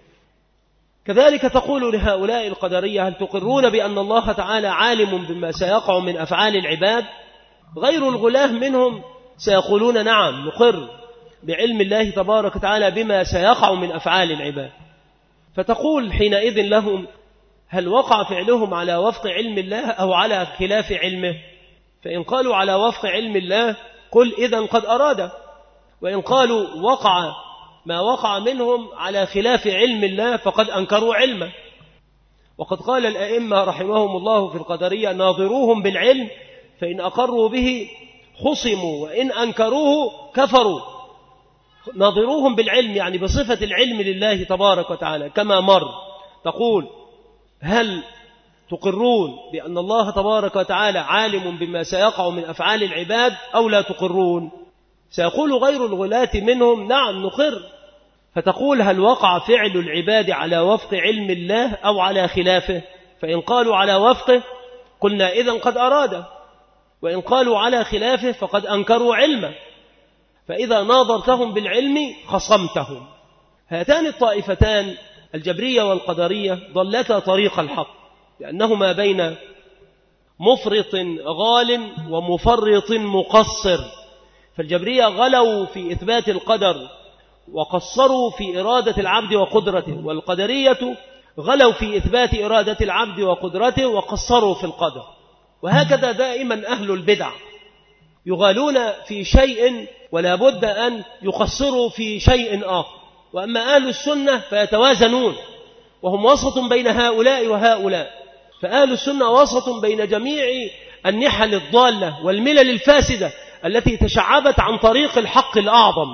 كذلك تقول لهؤلاء القدرية: هل تقرون بأن الله تعالى عالم بما سيقع من أفعال العباد؟ غير الغلاة منهم سيقولون: نعم نقر، بعلم الله تبارك وتعالى بما سيقع من أفعال العباد. فتقول حينئذ لهم: هل وقع فعلهم على وفق علم الله أو على خلاف علمه؟ فإن قالوا على وفق علم الله قل إذن قد أراد، وإن قالوا وقع ما وقع منهم على خلاف علم الله فقد أنكروا علمه. وقد قال الأئمة رحمهم الله في القدرية: ناظروهم بالعلم فإن أقروا به خصموا وإن أنكروه كفروا. ناظروهم بالعلم يعني بصفة العلم لله تبارك وتعالى كما مر. تقول: هل تقرون بأن الله تبارك وتعالى عالم بما سيقع من أفعال العباد أو لا تقرون؟ سيقول غير الغلاة منهم: نعم نقر. فتقول: هل وقع فعل العباد على وفق علم الله أو على خلافه؟ فإن قالوا على وفقه قلنا إذن قد أراد، وإن قالوا على خلافه فقد أنكروا علمه. فإذا ناظرتهم بالعلم خصمتهم. هاتان الطائفتان الجبرية والقدرية ضلتا طريق الحق، لأنهما بين مفرط غال ومفرط مقصر. فالجبرية غلوا في إثبات القدر وقصروا في إرادة العبد وقدرته، والقدرية غلوا في إثبات إرادة العبد وقدرته وقصروا في القدر. وهكذا دائما أهل البدع يغالون في شيء ولا بد أن يقصروا في شيء آخر، وأما أهل السنة فيتوازنون وهم وسط بين هؤلاء وهؤلاء. فأهل السنة وسط بين جميع النحل الضالة والملل الفاسدة التي تشعبت عن طريق الحق الأعظم،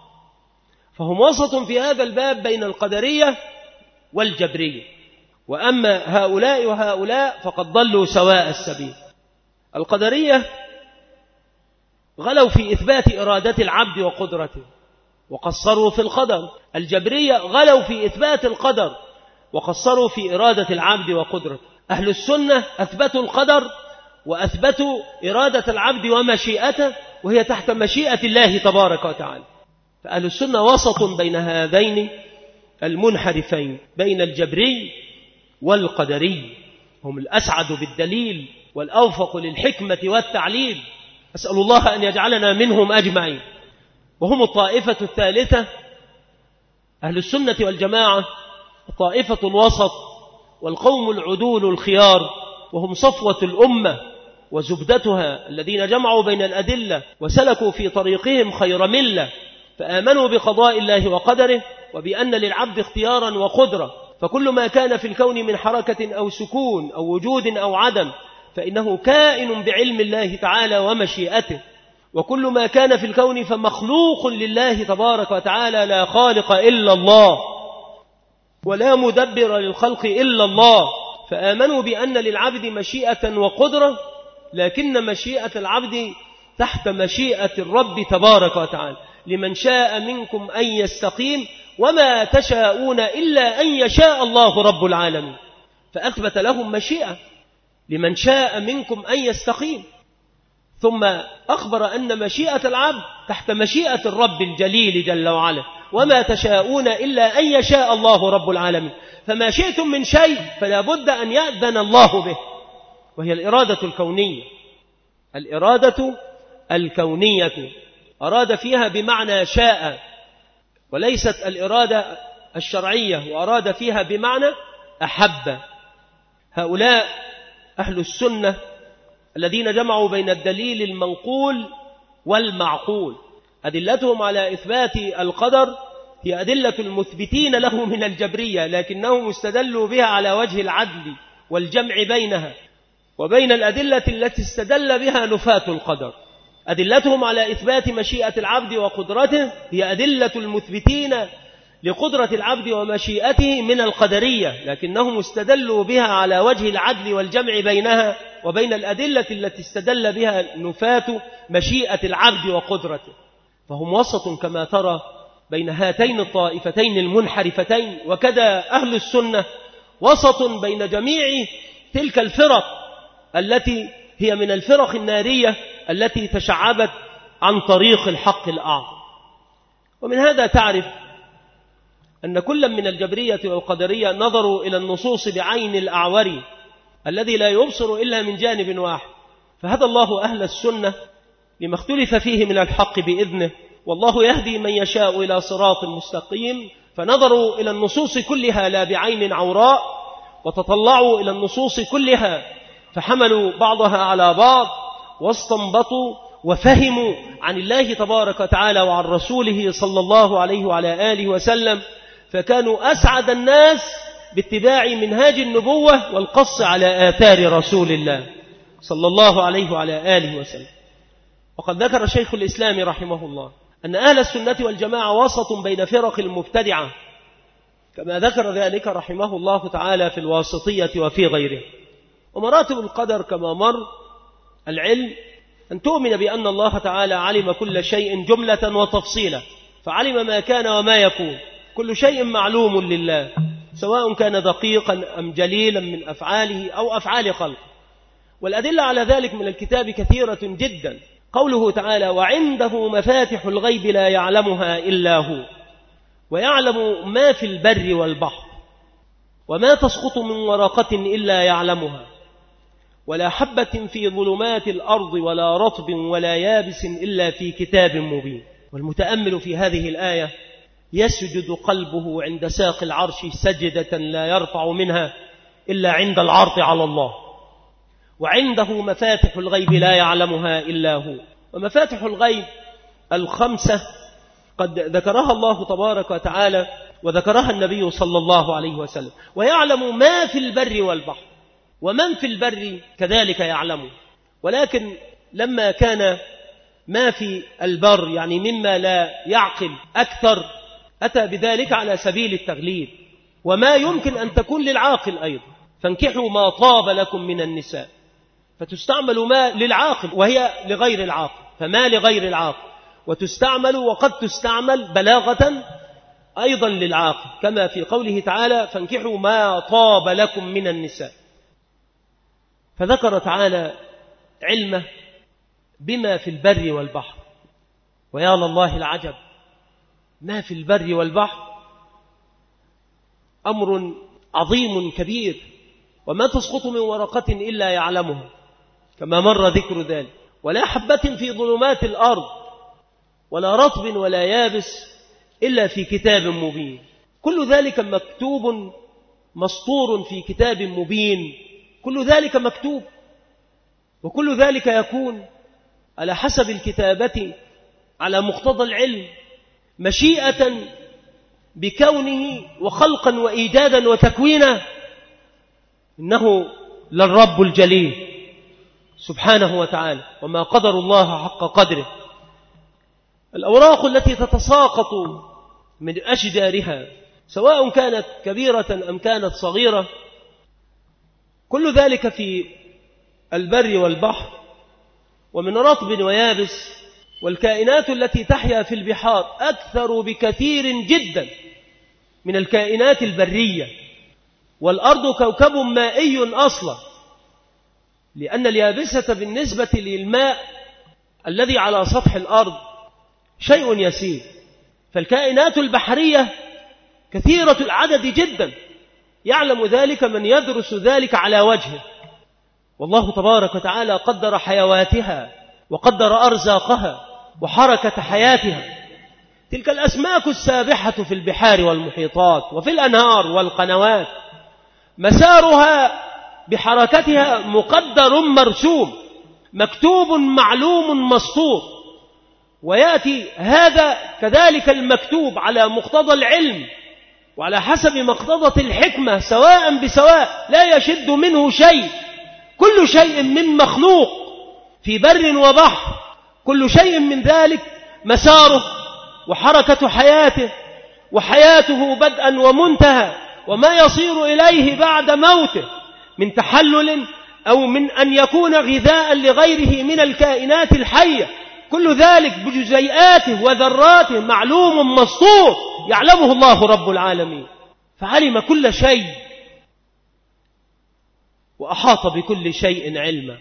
فهم وسط في هذا الباب بين القدرية والجبرية. وأما هؤلاء وهؤلاء فقد ضلوا سواء السبيل. القدرية غلوا في إثبات إرادة العبد وقدرته وقصروا في القدر. الجبرية غلوا في إثبات القدر وقصروا في إرادة العبد وقدرته. أهل السنة أثبتوا القدر وأثبتوا إرادة العبد ومشيئته، وهي تحت مشيئة الله تبارك وتعالى. فأهل السنة وسط بين هذين المنحرفين، بين الجبري والقدري. هم الأسعد بالدليل والأوفق للحكمة والتعليل. أسأل الله أن يجعلنا منهم أجمعين. وهم الطائفة الثالثة أهل السنة والجماعة، الطائفة الوسط والقوم العدول الخيار، وهم صفوة الأمة وزبدتها الذين جمعوا بين الأدلة وسلكوا في طريقهم خير ملة، فآمنوا بقضاء الله وقدره وبأن للعبد اختيارا وقدرة. فكل ما كان في الكون من حركة أو سكون أو وجود أو عدم فإنه كائن بعلم الله تعالى ومشيئته، وكل ما كان في الكون فمخلوق لله تبارك وتعالى، لا خالق إلا الله ولا مدبر للخلق إلا الله. فآمنوا بأن للعبد مشيئة وقدرة، لكن مشيئة العبد تحت مشيئة الرب تبارك وتعالى. لمن شاء منكم أن يستقيم وما تشاءون إلا أن يشاء الله رب العالمين. فأثبت لهم مشيئة لمن شاء منكم أن يستقيم، ثم أخبر أن مشيئة العبد تحت مشيئة الرب الجليل جل وعلا. وما تشاءون إلا أن يشاء الله رب العالمين. فما شئتم من شيء فلا بد أن يأذن الله به، وهي الإرادة الكونية. الإرادة الكونية أراد فيها بمعنى شاء، وليست الإرادة الشرعية، وأراد فيها بمعنى أحب. هؤلاء أهل السنة الذين جمعوا بين الدليل المنقول والمعقول. أدلتهم على إثبات القدر هي أدلة المثبتين له من الجبرية، لكنهم استدلوا بها على وجه العدل والجمع بينها وبين الأدلة التي استدل بها نفاة القدر. أدلتهم على إثبات مشيئة العبد وقدرته هي أدلة المثبتين لقدرة العبد ومشيئته من القدرية، لكنهم استدلوا بها على وجه العدل والجمع بينها وبين الأدلة التي استدل بها نفاة مشيئة العبد وقدرته. فهم وسط كما ترى بين هاتين الطائفتين المنحرفتين. وكذا أهل السنة وسط بين جميع تلك الفرق التي هي من الفرق النارية التي تشعبت عن طريق الحق الأعظم. ومن هذا تعرف أن كل من الجبرية والقدرية نظروا إلى النصوص بعين الأعور الذي لا يبصر إلا من جانب واحد. فهدى الله أهل السنة لما اختلف فيه من الحق بإذنه، والله يهدي من يشاء إلى صراط مستقيم، فنظروا إلى النصوص كلها لا بعين عوراء، وتطلعوا إلى النصوص كلها فحملوا بعضها على بعض واستنبطوا وفهموا عن الله تبارك وتعالى وعن رسوله صلى الله عليه وعلى آله وسلم، فكانوا أسعد الناس باتباع منهاج النبوة والقص على آثار رسول الله صلى الله عليه وعلى آله وسلم. وقد ذكر شيخ الإسلام رحمه الله أن أهل السنة والجماعة وسط بين فرق المبتدعة، كما ذكر ذلك رحمه الله تعالى في الواسطية وفي غيره. ومراتب القدر كما مر: العلم أن تؤمن بأن الله تعالى علم كل شيء جملة وتفصيلا، فعلم ما كان وما يكون، كل شيء معلوم لله، سواء كان دقيقا أم جليلا من أفعاله أو أفعال خلقه. والأدلة على ذلك من الكتاب كثيرة جدا. قوله تعالى: وعنده مفاتح الغيب لا يعلمها إلا هو، ويعلم ما في البر والبحر، وما تسقط من ورقة إلا يعلمها، ولا حبة في ظلمات الأرض ولا رطب ولا يابس إلا في كتاب مبين. والمتأمل في هذه الآية يسجد قلبه عند ساق العرش سجدة لا يرفع منها إلا عند العرض على الله. وعنده مفاتح الغيب لا يعلمها إلا هو. ومفاتح الغيب الخمسة قد ذكرها الله تبارك وتعالى وذكرها النبي صلى الله عليه وسلم. ويعلم ما في البر والبحر، ومن في البر كذلك يعلمه، ولكن لما كان ما في البر يعني مما لا يعقل أكثر أتى بذلك على سبيل التغليب، وما يمكن أن تكون للعاقل أيضا: فانكحوا ما طاب لكم من النساء، فتستعمل ما للعاقل وهي لغير العاقل، فما لغير العاقل، وتستعمل وقد تستعمل بلاغة أيضا للعاقل، كما في قوله تعالى: فانكحوا ما طاب لكم من النساء. فذكر تعالى علمه بما في البر والبحر. ويا لله العجب، ما في البر والبحر أمر عظيم كبير، وما تسقط من ورقة إلا يعلمها، كما مر ذكر ذلك. ولا حبة في ظلمات الأرض ولا رطب ولا يابس إلا في كتاب مبين. كل ذلك مكتوب مسطور في كتاب مبين، كل ذلك مكتوب، وكل ذلك يكون على حسب الكتابة على مقتضى العلم، مشيئة بكونه وخلقا وإيجادا وتكوينا. إنه للرب الجليل سبحانه وتعالى، وما قدر الله حق قدره. الأوراق التي تتساقط من أشجارها سواء كانت كبيرة أم كانت صغيرة، كل ذلك في البر والبحر، ومن رطب ويابس. والكائنات التي تحيا في البحار أكثر بكثير جدا من الكائنات البرية. والأرض كوكب مائي أصلا، لأن اليابسة بالنسبة للماء الذي على سطح الأرض شيء يسير، فالكائنات البحرية كثيرة العدد جدا، يعلم ذلك من يدرس ذلك على وجهه. والله تبارك وتعالى قدر حيواتها وقدر أرزاقها وحركة حياتها. تلك الأسماك السابحة في البحار والمحيطات وفي الأنهار والقنوات مسارها بحركتها مقدر مرسوم، مكتوب معلوم مسطور. ويأتي هذا كذلك المكتوب على مقتضى العلم وعلى حسب مقتضى الحكمة سواء بسواء، لا يشد منه شيء. كل شيء من مخلوق في بر وبحر، كل شيء من ذلك مساره وحركة حياته، وحياته بدءا ومنتهى، وما يصير إليه بعد موته من تحلل أو من أن يكون غذاء لغيره من الكائنات الحية، كل ذلك بجزيئاته وذراته معلوم مسطور، يعلمه الله رب العالمين. فعلم كل شيء وأحاط بكل شيء علما.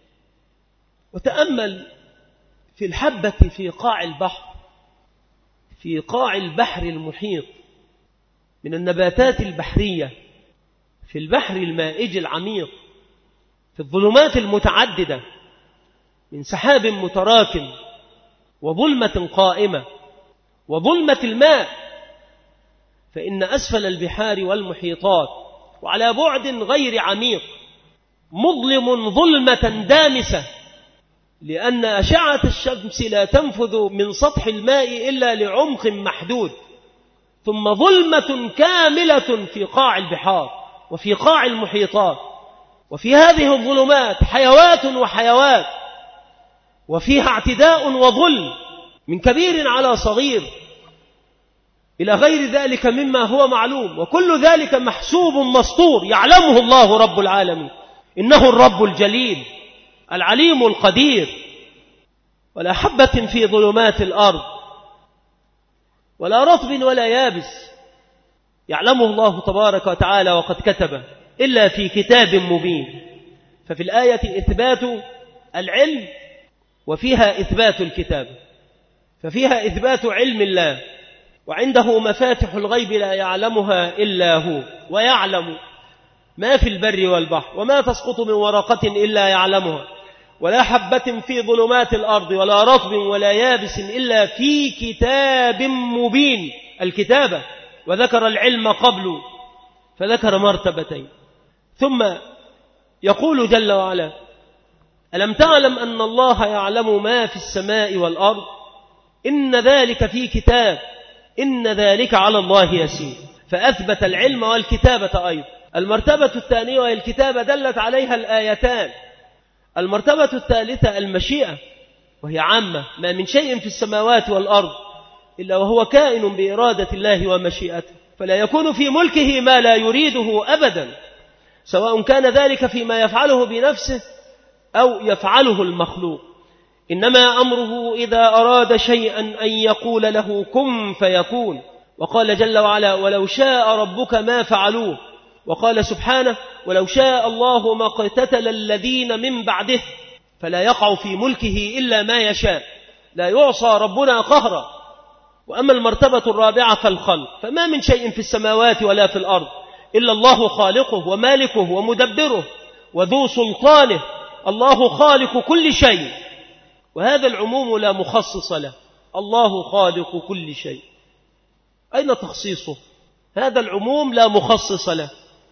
وتأمل في الحبة في قاع البحر، في قاع البحر المحيط، من النباتات البحرية، في البحر المائج العميق، في الظلمات المتعددة، من سحاب متراكم وظلمة قائمة وظلمة الماء، فإن أسفل البحار والمحيطات وعلى بعد غير عميق مظلم ظلمة دامسة، لأن أشعة الشمس لا تنفذ من سطح الماء إلا لعمق محدود، ثم ظلمة كاملة في قاع البحار وفي قاع المحيطات، وفي هذه الظلمات حيوات وحيوات، وفيها اعتداء وظلم من كبير على صغير إلى غير ذلك مما هو معلوم، وكل ذلك محسوب مسطور يعلمه الله رب العالمين، إنه الرب الجليل العليم القدير. ولا حبة في ظلمات الأرض ولا رطب ولا يابس يعلمه الله تبارك وتعالى وقد كتبه إلا في كتاب مبين. ففي الآية إثبات العلم وفيها إثبات الكتاب، ففيها إثبات علم الله، وعنده مفاتح الغيب لا يعلمها إلا هو، ويعلم ما في البر والبحر وما تسقط من ورقة إلا يعلمها، ولا حبة في ظلمات الأرض ولا رطب ولا يابس إلا في كتاب مبين. الكتابة، وذكر العلم قبل فذكر مرتبتين، ثم يقول جل وعلا: ألم تعلم أن الله يعلم ما في السماء والأرض إن ذلك في كتاب إن ذلك على الله يسير. فأثبت العلم والكتابة أيضا. المرتبة الثانية وهي الكتابة دلت عليها الآيتان. المرتبة الثالثة المشيئة، وهي عامة، ما من شيء في السماوات والأرض إلا وهو كائن بإرادة الله ومشيئته، فلا يكون في ملكه ما لا يريده أبدا، سواء كان ذلك فيما يفعله بنفسه أو يفعله المخلوق. إنما أمره إذا أراد شيئا أن يقول له كن فيكون. وقال جل وعلا: ولو شاء ربك ما فعلوه. وقال سبحانه: ولو شاء الله ما اقتتل الذين من بعده. فلا يقع في ملكه إلا ما يشاء، لا يعصى ربنا قهرا. وأما المرتبة الرابعة فالخلق، فما من شيء في السماوات ولا في الأرض إلا الله خالقه ومالكه ومدبره وذو سلطانه. الله خالق كل شيء، وهذا العموم لا مخصص له. الله خالق كل شيء، أين تخصيصه؟ هذا العموم لا مخصص له.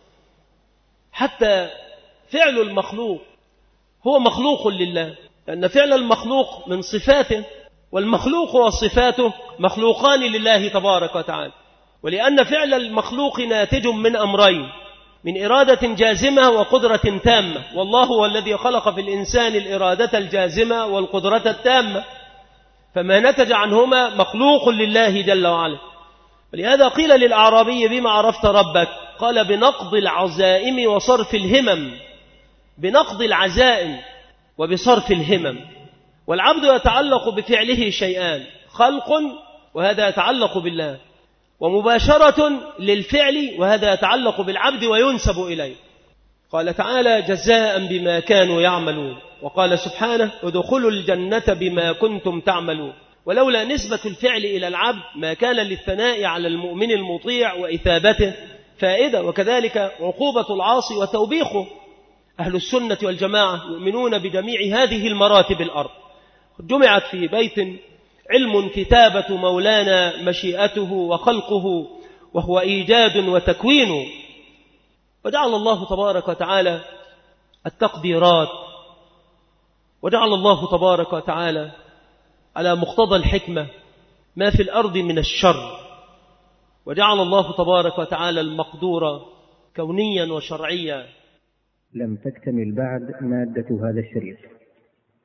حتى فعل المخلوق هو مخلوق لله، لأن فعل المخلوق من صفاته، والمخلوق وصفاته مخلوقان لله تبارك وتعالى. ولأن فعل المخلوق ناتج من أمرين: من إرادة جازمة وقدرة تامة، والله هو الذي خلق في الإنسان الإرادة الجازمة والقدرة التامة، فما نتج عنهما مخلوق لله جل وعلا. ولهذا قيل للأعرابي: بما عرفت ربك؟ قال: بنقض العزائم وصرف الهمم. بنقض العزائم وبصرف الهمم. والعبد يتعلق بفعله شيئان: خلق، وهذا يتعلق بالله، ومباشرة للفعل، وهذا يتعلق بالعبد وينسب إليه. قال تعالى: جزاء بما كانوا يعملون. وقال سبحانه: ادخلوا الجنة بما كنتم تعملون. ولولا نسبة الفعل إلى العبد ما كان للثناء على المؤمن المطيع وإثابته فائدة، وكذلك عقوبة العاصي وتوبيخه. أهل السنة والجماعة يؤمنون بجميع هذه المراتب الأرض. جمعت في بيت علم كتابة مولانا مشيئته وخلقه، وهو إيجاد وتكوين. وجعل الله تبارك وتعالى التقديرات، وجعل الله تبارك وتعالى على مقتضى الحكمة ما في الأرض من الشر، وجعل الله تبارك وتعالى المقدور كونيا وشرعيا. لم تكتمل بعد مادة هذا الشريط،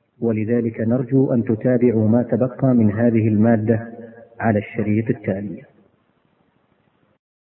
ولذلك نرجو أن تتابعوا ما تبقى من هذه المادة على الشريط التالي.